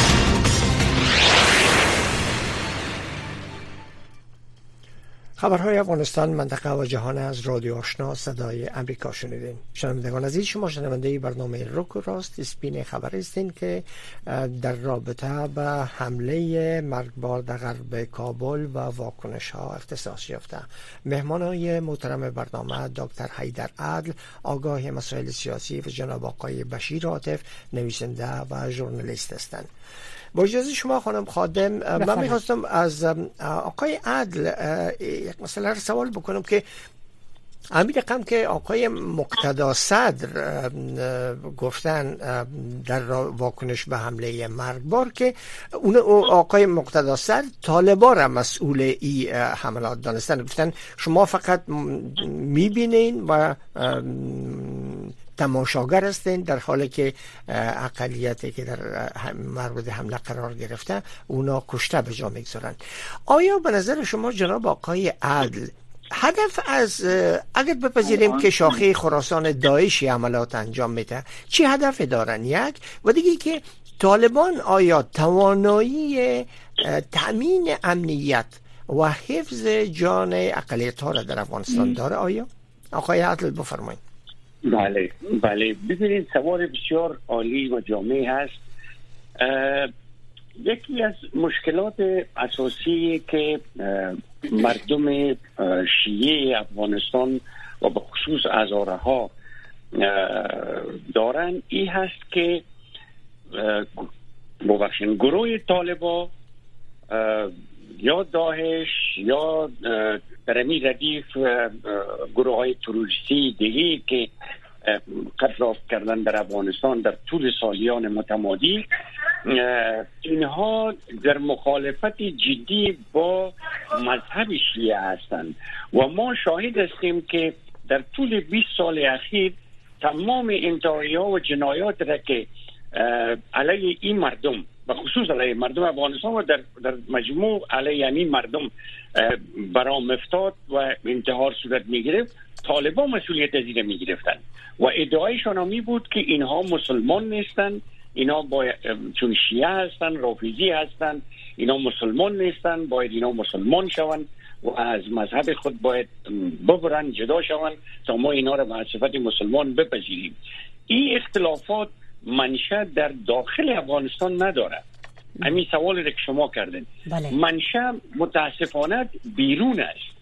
S5: خبرهای افغانستان، منطقه و جهان از رادیو آشنا صدای امریکا شنیدین. شنوندگان عزیز، شما شنونده برنامه رک و راست اسپین خبر هستین که در رابطه به حمله مرگبار در غرب کابل و واکنش ها اختصاص یافته. مهمانای محترم برنامه دکتر حیدر عدل، آگاه مسائل سیاسی، و جناب آقای بشیر عاطف، نویسنده و ژورنالیست هستند. با اجازه شما خانم خادم، من میخواستم از آقای عدل یک مسئله رو سوال بکنم که همین رقم که آقای مقتدا صدر گفتن در واکنش به حمله مرگبار که اون آقای مقتدا صدر طالبان را مسئول این حملات دانستن، گفتن شما فقط میبینین و تماشاگر هستین، در حالی که اقلیتی که در مورد حمله قرار گرفته اونا کشته به جا میگذارن. آیا به نظر شما جناب آقای عدل هدف از اگر بپذیریم که شاخه خراسان داعشی عملات انجام میده، چی هدف دارن؟ یک و دیگه که طالبان آیا توانایی تأمین امنیت و حفظ جان اقلیت ها را در افغانستان داره؟ آیا آقای عدل بفرمایید.
S7: بله ببینید، سوال بسیار عالی و جامع هست. یکی از مشکلات اساسی که مردم شیعه افغانستان و به خصوص هزاره ها دارن این هست که گروه طالبان یا داعش یا برمی ردیف گروه های تروریستی دیگه که قتل کردن در افغانستان در طول سالیان متمادی، اینها در مخالفت جدی با مذهب شیعه هستند و ما شاهد هستیم که در طول 20 سال اخیر تمام انتحاری‌ها و جنایات را که علیه این مردم و خصوص علیه مردم افغانستان و در مجموع علیه این مردم برام افتاد و انتحار صورت میگرفت، طالبان مسئولیت از این میگرفتن و ادعایشان می بود که اینها مسلمان نیستن، اینا چون شیعه هستن، رافضی هستن، اینا مسلمان نیستن، باید اینا مسلمان شون و از مذهب خود باید ببرن، جدا شون تا ما اینا را به صفت مسلمان بپذیریم. این اختلافات منشأ در داخل افغانستان نداره. همین سوالی که شما کردن منشأ متاسفانه بیرون است.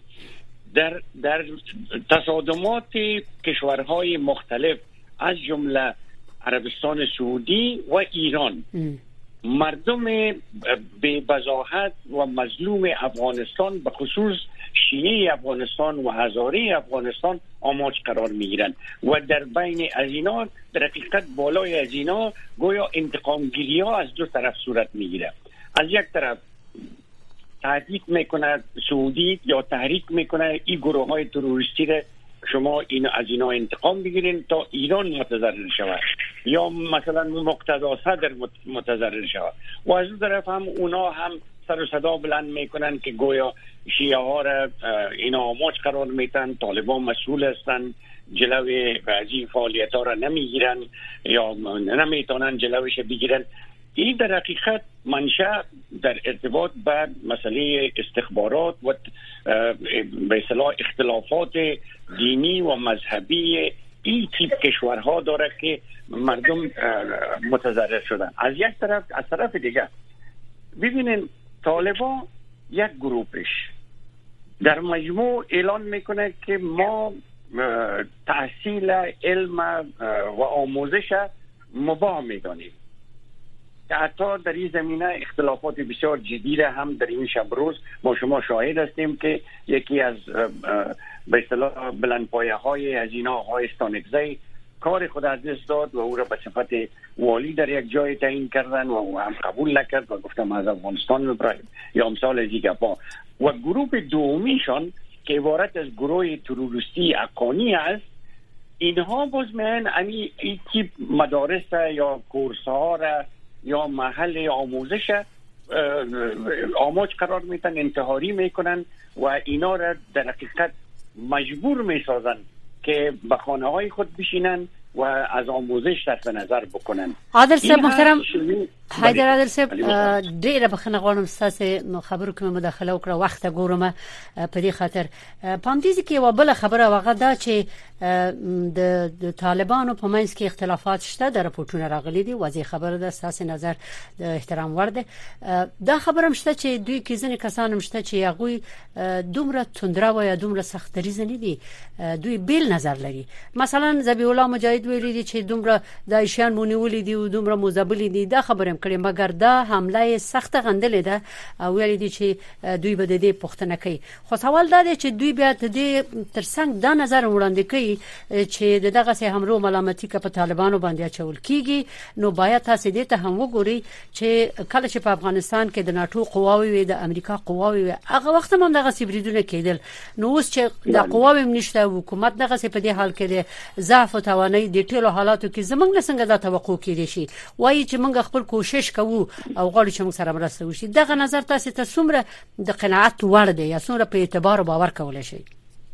S7: در تصادمات کشورهای مختلف از جمله عربستان سعودی و ایران، مردم به وضاحت و مظلوم افغانستان به خصوص شیعه افغانستان و هزاره افغانستان آماج قرار میگیرن و در بین از اینا در حقیقت بالای از اینا گویا انتقام گیری ها از دو طرف صورت میگیره. از یک طرف تهدید میکنه سعودی یا تحریک میکنه این گروه های تروریستی را شما از اینا انتقام بگیرین تا ایران متضرر شود یا مثلا مقتدا صدر متضرر شود و از اون طرف هم اونا هم سر و صدا بلند میکنن که گویا شیعه ها را اینا آماج قرار میتن، طالبان مسئول هستن، جلوی بعضی فعالیت ها را نمیگیرن یا نمیتونن جلوش بگیرن. این در حقیقت منشأ در ارتباط به مسئله استخبارات و به اصطلاح اختلافات دینی و مذهبی این تیپ کشورها داره که مردم متضرر شدن. از یک طرف، از طرف دیگه ببینین طالبان یک گروپش در مجموع اعلان میکنه که ما تحصیل علم و آموزش مباح میدانیم. حتی در این زمینه اختلافات بسیار جدی را هم در این شب روز ما شما شاهد هستیم که یکی از به اصطلاح بلندپایه های هزینه های استانکزی کار خود از دست داد و او را به صفت والی در یک جای تعیین کردن و هم قبول نکرد و گفتم از افغانستان میبریم یا امثال دیگه با. و گروه دومیشان که عبارت از گروه تروریستی اقانی است، اینها باز میان این تیپ مدارس یا کورس ها را یا محل آموزش آموز قرار میتن، انتحاری میکنن و اینا را در حقیقت مجبور میسازن که به خانه های خود بشینن و از آموزش صرف نظر بکنن.
S1: عادل صاحب محترم، حیدر عادل صاحب ډیره بخښنه غواړم ستاسو خبرو کې مداخله وکړه، وخت ګورم په دې خاطر. پام دې کې یو بل خبره واغه دا چې د طالبانو په منځ کې اختلافات شته، د راپورټونو راغلي دي، واضح خبره ده، ستاسو نظر د احترام وړ ده. دا خبره هم شته چې دوی کې ځینې کسان هم شته چې هغه دومره تندرا و یا دومره سخت دریځ نه دي، دوی بیل نظر لري. مثلا ذبیح الله مجاهد ویلي دي چې دومره دایشان مونیولې دي او دومره مزبلې دي، دا خبره کړي، مګر دا حمله سخت غندلې ده او ویل دي چې دوی به د دې پښتنه کوي. خو سوال دا دی چې دوی بیا د دې ترڅنګ دا نظر وړاندې کوي چې دغه سه همرو ملامتي په طالبانو باندې اچول کیږي، نو باید تاسو دې ته هم وګورئ چې کله چې په افغانستان کې د ناتو قواوی وي، د امریکا قواوی وي، هغه وخت هم دغه سیبریدونه کېدل، نو اوس چې د قواوی نشته، حکومت دغه سه په دې حال کې د ضعف او توانایي د ټولو حالاتو کې زمونږ څنګه دا توقع کېدي شي، وایي چې موږ خپل کوشش کوو او غواړو چې موږ سره مرسته وشي. دغه نظر تاسو ته څومره د قناعت وړ دی یا څومره په اعتبار او باور کولای شي؟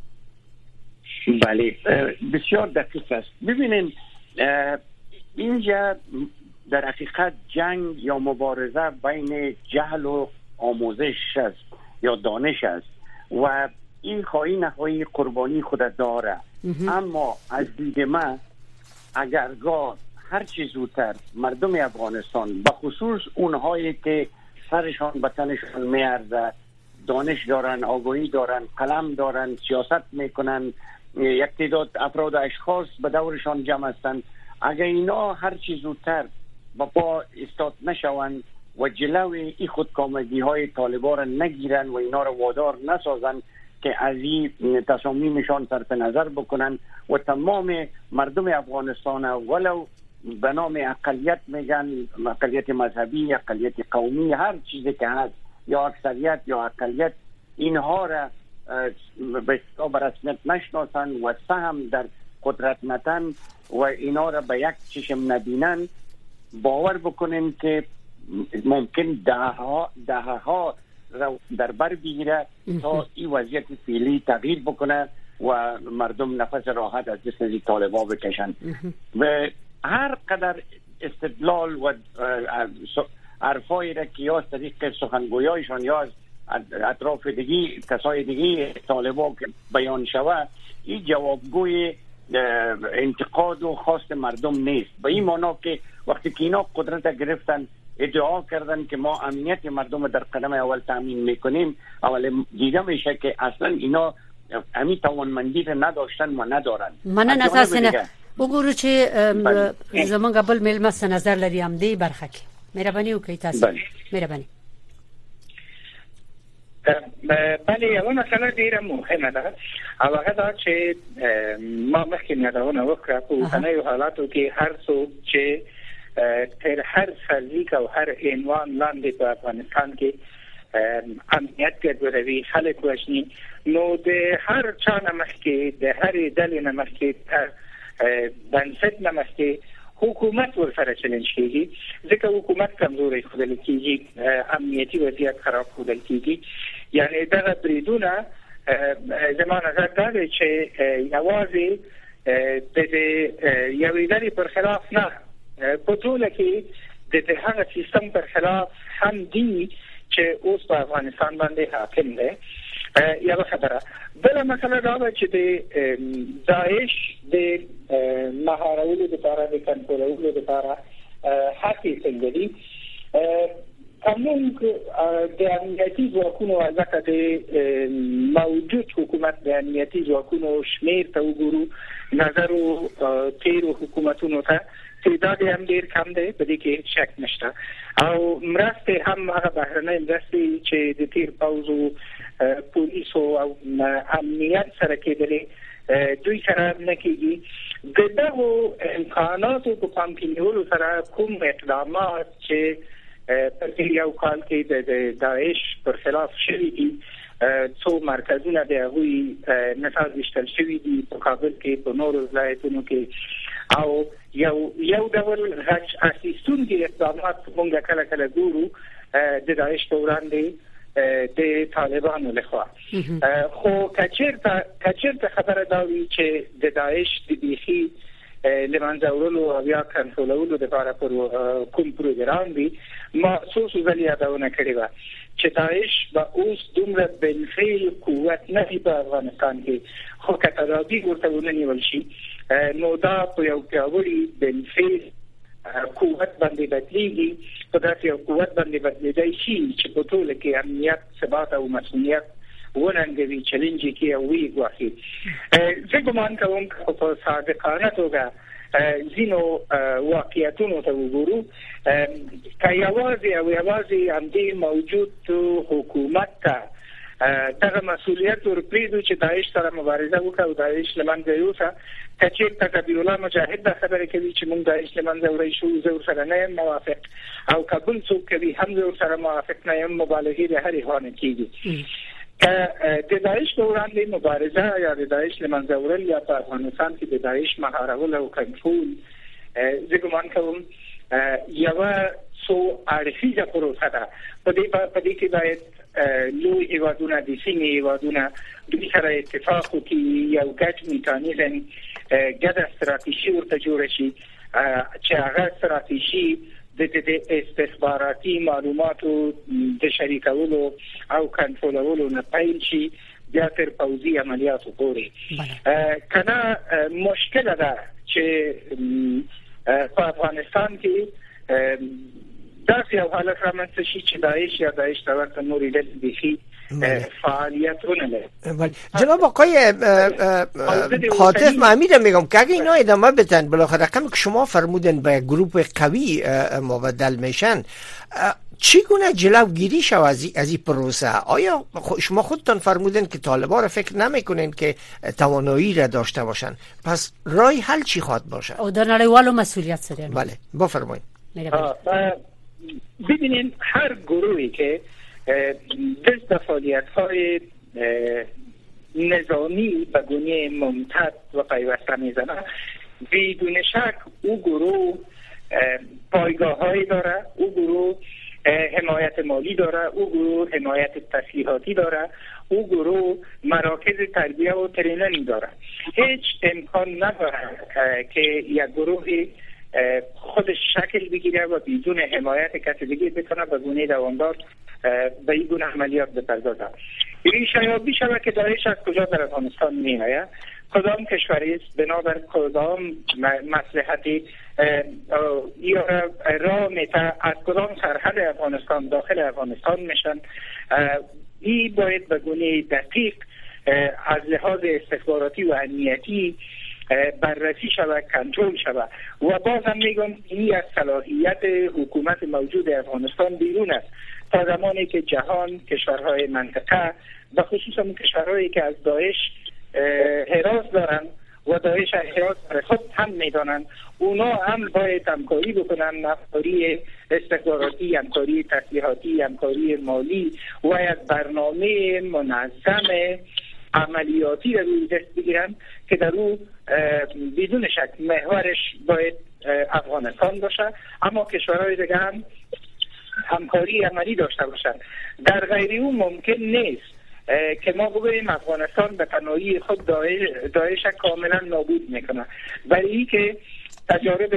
S7: بله، بسیار دقیق است. ببینید اینجا در حقیقت جنگ یا مبارزه بین جهل و آموزش است یا دانش است و این خواهی نخواهی قربانی خود داره. اما از دید من اگرگاه هر چی زودتر مردم افغانستان، به خصوص اونهایی که سرشان به تنشان میارزه، دانش دارن، آگاهی دارن، قلم دارن، سیاست میکنن، یک تعداد افراد اشخاص به دورشان جمع هستند، اگر اینا هر چی زودتر با پا استاد نشوند و جلوی این خودکامگی های طالبان را نگیرن و اینا را وادار نسازن که از این تصامیمشان صرف نظر بکنن و تمام مردم افغانستان ولو به نام اقلیت میگن، اقلیت مذهبی، اقلیت قومی، هر چیزی که هست، یا اکثریت یا اقلیت، اینها را به رسمیت نشناسن و سهم در قدرت نتن و اینا را به یک چشم نبینن، باور بکنن که ممکن دهه ها را در بر بگیره تا این وضعیت فعلی تغییر بکنه و مردم نفس راحت از دست طالبان بکشن. و هر قدر استدلال و حرفایی را که یا از طریق سخنگویایشان یا از اطراف دیگی کسای دیگی طالبان بیان شود، این جوابگوی انتقاد و خواست مردم نیست. به این معنا که وقتی که اینا قدرت گرفتن ادعا کردن که ما امنیت مردم در قدم اول تامین میکنیم، اول دیده میشه که اصلا اینا همین توانمندی را نداشتن و ندارن.
S1: من اساسا وګورو چې زمونږ بل ملمه نظر لري هم دی برخه کې مهرباني وکړئ تاسو. مهرباني.
S8: بله، یو مسله ډیره مهمه ده او هغه دا چې ما مخکې یادونه وکړه په اوسنیو حالاتو کې هر څوک چې تر هر سلیق او هر عنوان لاندې په افغانستان کې امنیت ګډوډوي، خلک وژني، نو د هر چا نه مخکې، د هرې ډلې نه مخکې، بنسټ نه مخکې حکومت ورسره چلنج کیږي، ځکه حکومت کمزوري ښودل کیږي، امنیتي وضعیت خراب ښودل کیږي. یعنی دغه بریدونه زما نظر دا دی چې یوازې د یوې ډلې پر خلاف نه، په ټوله کې د هغه سیستم پر خلاف هم دي چې اوس په افغانستان باندې حاکم دی. یو خبره. بل مسله دا چې د داعش د مهارولو لپاره د کنټرولولو لپاره هڅې څنګه دي. قانون د امنیتي ځواکونو ځکه د موجود حکومت د امنیتي ځواکونو شمیر ته وګورو، نظر او تیرو حکومتونو ته تعداد هم ډیر کم دی، په دې کې شک نشته. او مرسته هم هغه بهرنۍ مرستې چې د تیر پوځو پولیسو او امنیت سره کېدلې دوی سره نه کېږي. دغه امکاناتو په پام کې نیولو سره کوم اقدامات چې په یو کال کې د داعش پر خلاف شوي دي، څو مرکزونه د هغوی نفاذ وشتل شوي دي په کابل کې، په نورو ولایتونو کې، او یو ډول غچ اخیستونکي اقدامات موږ کله کله ګورو د داعش په وړاندې د طالبانو لخوا. خو کچیرته خبره دا وي چې د داعش د بیخي لمنځه وړلو او یا کنټرولولو لپاره پر کوم پروګرام وي، ما څو ځله یادونه کړې وه چې داعش به اوس دومره بالفعل قوت نه وي په افغانستان کې، خو که تدابیر ورته ونه نیول شي نو دا په یو پیاوړي بالفعل قوت باندې بدلیږي، په داسې یو قوت باندې بدلیدای شي چې په ټوله کې امنیت، ثبات او مسؤلیت وننګوي، چلنج کې او وی واخلي. زه ګمان کوم په صادقانه توګه ځینو واقعیتونو ته وګورو، که یوازې همدې موجود حکومت ته دغه مسؤلیت ورپرېږدو چې داعش سره مبارزه وکړي او داعش له منځه یوسه. که چېرته کبیر الله مجاهد دا خبرې کوي چې موږ داعش له منځه وړی شو، زه ورسره نه یم موافق، او که بل څوک کوي هم زه ورسره موافق نه یم. مبالغې د هرې خوا نه کېږي. که د داعش په وړاندې مبارزه یا د داعش له منځه وړل یا په افغانستان کې د داعش مهارول او کنټرول، زه ګمان کوم یوه څو اړخیزه پروسه ده. په دې کې باید لوی هیوادونه، د سیمې هیوادونه دوی سره اتفاق وکړي، یو ګډ میکانیزم، ګډه ستراتیژي ورته جوړه شي چې هغه ستراتیژي د استخباراتي معلوماتو د شریکولو او کنټرولولو نه پیل شي بیا تر پوځي عملیاتو پورې. کنه مشکل ده چې په افغانستان کې داسې یو حالت رامنځته شي چې داعش یا داعش ته ورته نورې ډلې بیخي فعالیتونه لري.
S5: جناب آقای خاطف، من امیدم میگم که اگه اینا ادامه بدن، بالاخره رقمی که شما فرمودن به گروه قوی مبدل میشن، چگونه جلوگیری شود از این پروسه؟ آیا شما خودتان فرمودن که طالبان را فکر نمیکنین که توانایی را داشته باشن، پس راه حل چی خواهد باشه؟
S1: او در نړیوالو مسئولیت سره.
S5: بله بفرمایید.
S8: ببینید هر گروهی که دست فعالیت‌های نظامی به گونه ممتد و پیوسته میزنه، بدون شک او گروه پایگاه‌هایی داره، او گروه حمایت مالی داره، او گروه حمایت تسلیحاتی داره، او گروه مراکز تربیه و ترینینگ داره. هیچ امکان نداره که یک گروه خودش شکل بگیره و بدون حمایت کسی دیگه بتونه به گونه دوامدار به این گونه عملیات بپردازه. ریشه‌یابی شود که داعش از کجا در افغانستان می‌آید، کدام کشوری است، بنابر کدام مصلحتی یا راه میته، از کدام سرحد افغانستان داخل افغانستان میشن. این باید به گونه دقیق از لحاظ استخباراتی و امنیتی بررسی شود، کنترل شود. و باز هم میگم این از صلاحیت حکومت موجود افغانستان بیرون است. تا زمانی که جهان، کشورهای منطقه و خصوصا کشورهایی که از داعش حراس دارن و داعش حراس خود هم میدانند، اونا هم باید همکاری بکنن، همکاری استخباراتی، همکاری تسلیحاتی، همکاری مالی و یک برنامه منظم عملیاتی رو روی دست بگیرن که در او بدون شک محورش باید افغانستان باشه، اما کشورهای دیگه هم همکاری عملی داشته باشن. در غیر او ممکن نیست که ما بگوییم افغانستان به تنهایی خود داعش کاملا نابود میکنه، برای اینکه تجارب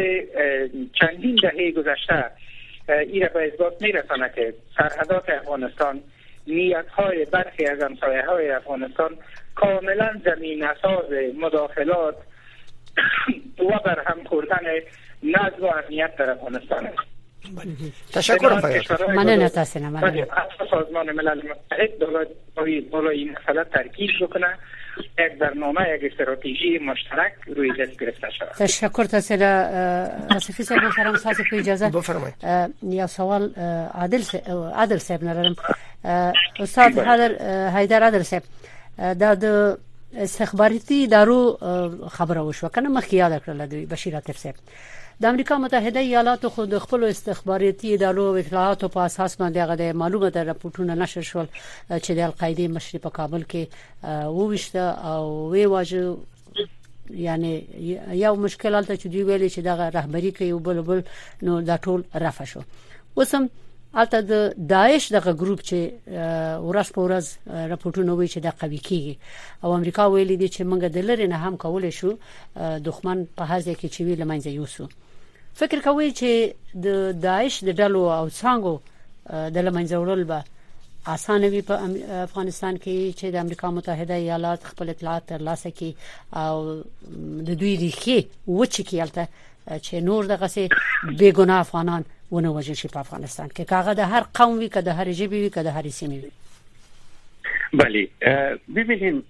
S8: چندین دهه گذشته این را به اثبات میرسانه که سرحدات افغانستان نیت‌های برخی از همسایه‌های افغانستان کاملا زمینه‌ساز مداخلات و برهم خوردن نظم و امنیت در افغانستان است.
S5: تشکر
S1: ممنون تاسینه.
S8: سازمان ملل متحد برای این مسئله ترکیز بکنه، یک برنامه، یک استراتژی مشترک روی دست گرفته شود.
S1: تشکر تاسینه. آصفی صاحب محترم، تاسو په اجازه
S5: بفرمایید.
S1: یو سوال عادل صاحب نرم. استاد حیدر عادل صاحب، د استخباراتي ادارو خبره وشو کنه مخکې یاد کړل د بشیر عاطف صاحب د امریکا متحده ایالاتو خود خپل استخباراتي ادارو او اطلاعاتو په اساس باندې هغه معلومات راپورټونه نشر شول چې د القاعده مشري په کابل کې وويشته او وی واجه یعنی یو مشکلات چې دی ویلي چې دغه رهبری کوي او بل نو دا ټول رافع شو. وسم البته د داعش دغه ګروپ چې ورځ په ورځ راپورټونه وایي چې دا قوي کیږي او امریکا ویلي دي چې موږ د لری نه هم کولای شو دښمن په هغه کې چې ویل منځ یوسو. فکر کوي چې د داعش د ډلو او څنګه د لمنځه وړل به اسانه وي په افغانستان کې چې د امریکا متحده ایالات خپل اطلاعات ترلاسه کړي او د دوی ریښې وچکیلته چې نور دغه سي بیګناه افغانان ونه وجه شي په افغانستان کې کاغه د هر قوم وی کده هر ژبه وی کده هر سیمه وی.
S7: بله ببینید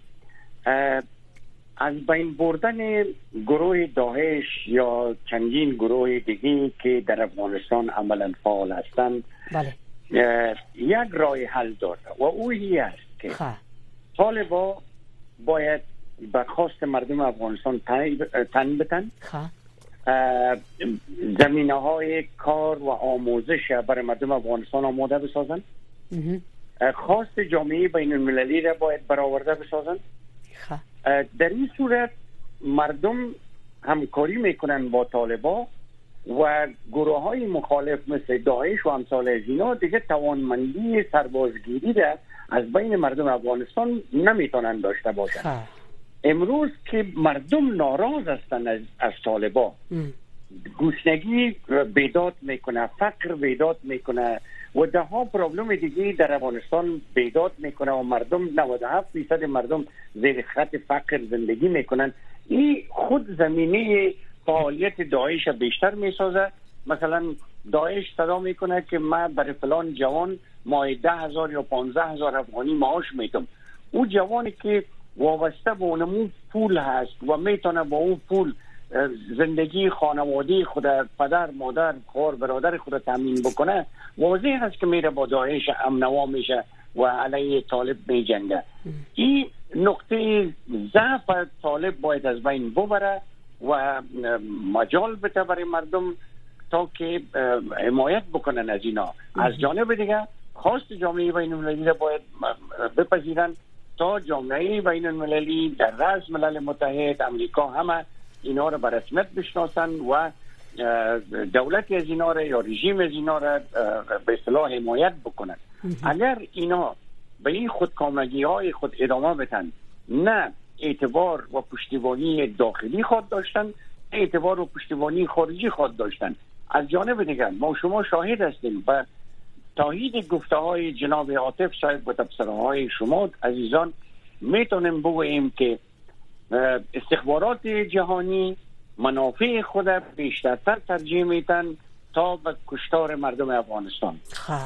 S7: از بین بردن گروه داعش یا چندین گروه دیگه که در افغانستان عملا فعال هستند
S1: بله
S7: یک راه حل داره و او این است که طالبان باید به خواست مردم افغانستان تن بدن، زمینه های کار و آموزش برای مردم افغانستان آماده بسازن، خواست جامعه بین المللی را باید برآورده بسازن. در این صورت مردم همکاری میکنن با طالبان و گروه های مخالف مثل داعش و امثال از اینا دیگه توانمندی سربازگیری را از بین مردم افغانستان نمیتونن داشته باشن. امروز که مردم ناراض هستند از طالبان، گشنگی بیداد میکنه، فقر بیداد میکنه و ده ها پرابلم دیگه در افغانستان بیداد میکنه و مردم 97% مردم زیر خط فقر زندگی میکنن. این خود زمینه فعالیت داعش بیشتر میسازه. مثلا داعش صدا میکنه که من برای فلان جوان ماهی 10,000 یا 15,000 افغانی معاش میدم. اون جوانی که وابسته به اونمون پول هست و میتونه با اون پول زندگی خانواده خود، پدر، مادر، خواهر، برادر خود تامین بکنه، واضح هست که میره با داعش امنوا میشه و علیه طالب میجنگه. این نقطه ضعف طالب باید از بین ببره و مجال بده برای مردم تا که حمایت بکنن از اینا. از جانب دیگه خواست جامعه بین المللی را باید بپذیرن تا جامعه بین المللی در رأس ملل متحد، امریکا همه اینا را به رسمیت بشناسن و دولت از اینا را یا رژیم از اینا را به اصطلاح حمایت بکنن. اگر اینا به این خودکامگی های خود ادامه بدن، نه اعتبار و پشتیبانی داخلی خود داشتن، اعتبار و پشتیبانی خارجی خود داشتن. از جانب دیگر ما شما شاهد هستیم و تایید گفته های جناب عاطف صاحب و تبصره های شما عزیزان میتونیم بگوییم که استخبارات جهانی منافع خود بیشتر ترجیح میدن تا به کشتار مردم افغانستان.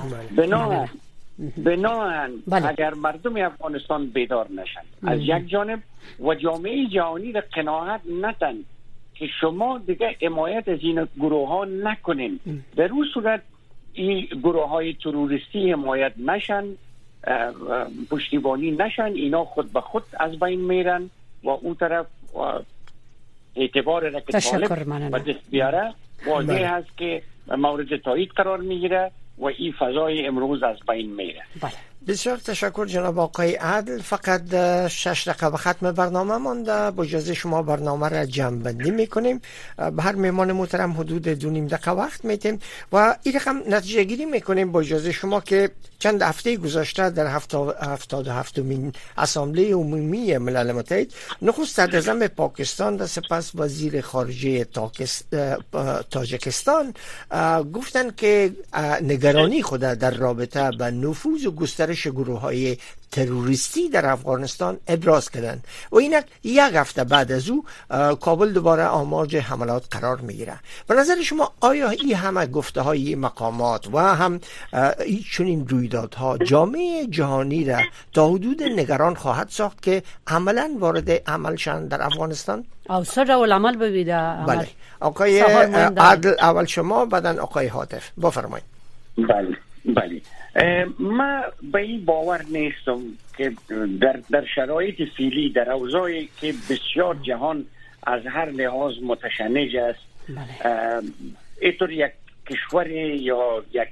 S7: بناهن اگر مردم افغانستان بیدار نشن از یک جانب و جامعه جهانی را قناعت ندن که شما دیگه حمایت از این گروه ها نکنین، در اون صورت این گروه های تروریستی حمایت نشن، پشتیبانی نشن، اینا خود به خود از بین میرن و اون طرف اعتبار را که طالب به دست بیاره واضح هست که مورد تایید قرار میگیره و این فضای امروز از بین میره.
S5: بسیار تشکر جناب آقای عادل. فقط 6 دقیقه به ختم برنامه مانده. با اجازه شما برنامه را جمع بندی میکنیم. به هر مهمان محترم حدود 2.5 دقیقه وقت میتیم و این رقم نتیجه گیری میکنیم با اجازه شما که چند هفته گذشته در 77مین اسامبله عمومی ملل متحد نخست صدراعظم پاکستان و سپس وزیر خارجه تاجیکستان گفتند که نگرانی خود در رابطه با نفوذ و گسترش شورش گروه‌های تروریستی در افغانستان ابراز کردند و اینک یک هفته بعد از او کابل دوباره آماج حملات قرار میگیره. به نظر شما آیا این همه گفته های مقامات و هم چنین رویدادها جامعه جهانی را تا حدود نگران خواهد ساخت که عملا وارد عمل شن در افغانستان؟
S1: او سر اول عمل ببیده؟
S5: بله. آقای عادل اول شما، بعدن آقای حاتف، بفرمایید.
S7: بله من به این باور نیستم که در شرایط فعلی، در اوضاعی که بسیار جهان از هر لحاظ متشنج است، اینطور یک کشور یا یک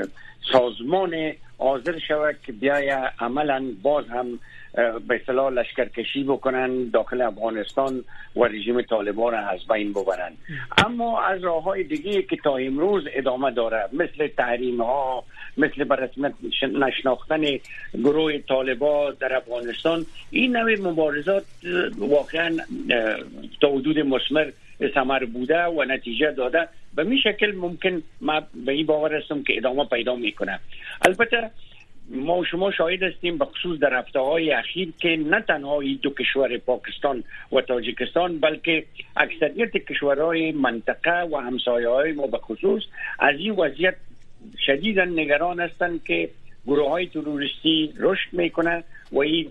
S7: سازمان حاضر شود که بیای عملا باز هم به اصطلاح لشکرکشی بکنن داخل افغانستان و رژیم طالبان را از بین ببرن. اما از راه‌های دیگه که تا امروز ادامه داره، مثل تحریم ها، مثل به رسمیت نشناختن گروه طالبان در افغانستان، این نوع مبارزات واقعا تا حدود مثمر ثمر بوده و نتیجه داده. به می شکل ممکن ما به این باور هستم که ادامه پیدا میکنه. البته ما و شما شاهد هستیم به خصوص در هفته‌های اخیر که نه تنها این دو کشور پاکستان و تاجیکستان بلکه اکثریت کشورهای منطقه و همسایه‌های ما به خصوص از این وضعیت شدیداً نگران هستند که گروه‌های تروریستی رشد میکنه و این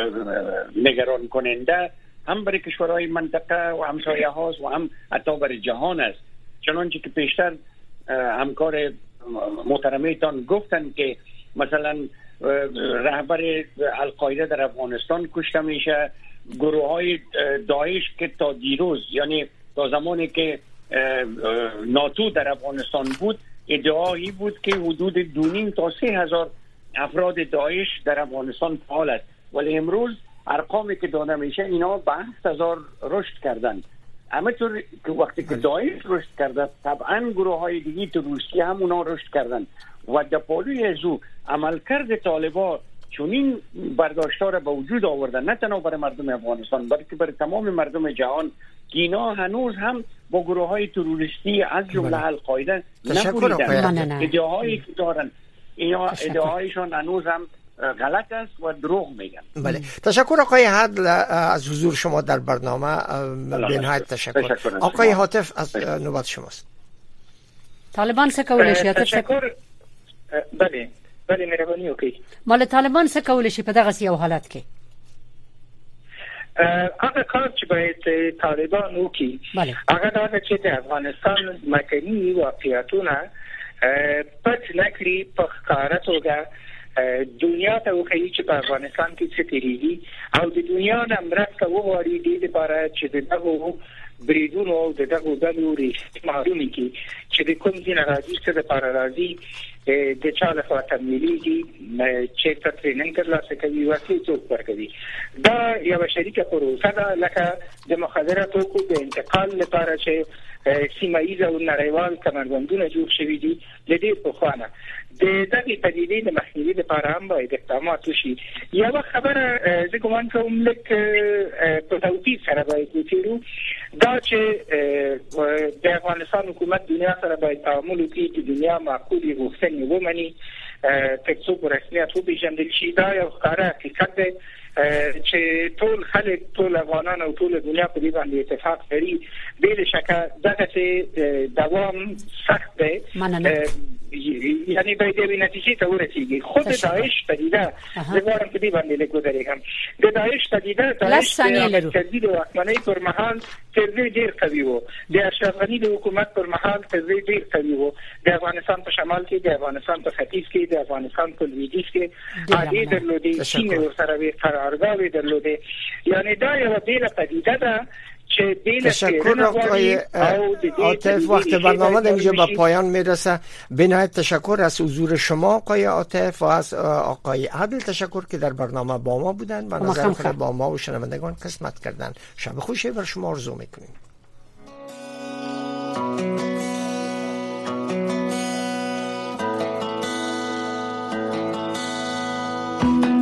S7: نگران کننده هم برای کشورهای منطقه و همسایه هاست و هم حتی برای جهان است. چنانچه که پیشتر همکار محترمیتان گفتن که مثلا رهبر القاعده در افغانستان کشته میشه، گروه های داعش که تا دیروز، یعنی تا زمانی که ناتو در افغانستان بود، ادعایی بود که حدود 2,500 تا 3,000 افراد داعش در افغانستان فعال است، ولی امروز ارقامی که داده میشه اینا به 7,000 رشد کردن. اما طور که وقتی که داعش رشد کرده، طبعا گروه های دیگه تروریستی هم اونا رشد کردن و در پالوی از او عملکرد طالبان چنین برداشت‌ها را به وجود آوردن، نه تنها برای مردم افغانستان بلکه برای تمام مردم جهان که اینا هنوز هم با گروه های تروریستی از جمله القاعده نبودن. ادعاهایی که دارن اینا ادعاهایشان هنوز هم غلط است و دروغ میگن.
S5: بله، تشکر آقای عادل از حضور شما در برنامه. به نهایت تشکر. آقای حاتف از نوبت شماست.
S1: طالبان څه کولای شي؟
S8: تشکر. بله مهرباني وکړئ.
S1: مال طالبان څه کولای شي په دغه یو حالت کې؟
S8: هغه کار چې باید طالبان وکړي هغه دا چې د افغانستان مکني واقعیتونه پټ نکړي، په ښکاره توګه دنیا ته وښیي چې په افغانستان کې څه تیریږي او د دنیا نه مرسته وغواړي دې لپاره چې د دغو بریدونو او د دغو ډلو ریښې معلومې کړي چې د کوم ځای نه راځي، څه دپاره راځي، د چا لخوا تمویلېږي، چېرته ټرېننګ ترلاسه کوي، وسلې څوک ورکوي. دا یوه شریکه پروسه ده، لکه د مخدره توکو د انتقال لپاره چې سیمه ییز او نړیوال کمربندونه جوړ شوي دي د ډېر پخوا نه. د دغې پدیدې د مخنیوي لپاره هم باید اقدامات وشي. یوه خبره زه ګمان کوم لږ په توپیر سره باید وڅېړو، دا چې د افغانستان حکومت دنیا سره باید تعامل وکړي چې دنیا معقولې غوښتنې ومني تر څو په رسمیت وپېژندل شي. دا یو ښکاره حقیقت دی چې ټول خلک، ټول افغانان او ټول دنیا په دې باندې اتفاق لري. بې شکه دغسې دوام سخت دی، یعنی باید یوې نتیجې ته ورسېږي. خود داعش پدیده، زه غواړم په دې باندې لږ ودرېږم. د داعش پدیده، داعش د تجدید واکمنۍ پر مهال تر دې ډېر قوي و، د اشرف غني د حکومت پر مهال تر دې ډېر قوي و. د افغانستان په شمال کې، د افغانستان په ختیځ کې، د افغانستان په لویدیځ کې عادي درلودې، سیمې ورسره وې، قرارګاهې درلودې. یعنې دا یوه بېله پدیده ده.
S5: تشکر آقای عاطف. وقت برنامه اینجا به پایان میرسه. به نهایت تشکر از حضور شما آقای عاطف و از آقای عادل. تشکر که در برنامه با ما بودن و نظر خود با ما و شنوندگان قسمت کردن. شب خوشی بر شما آرزو میکنیم.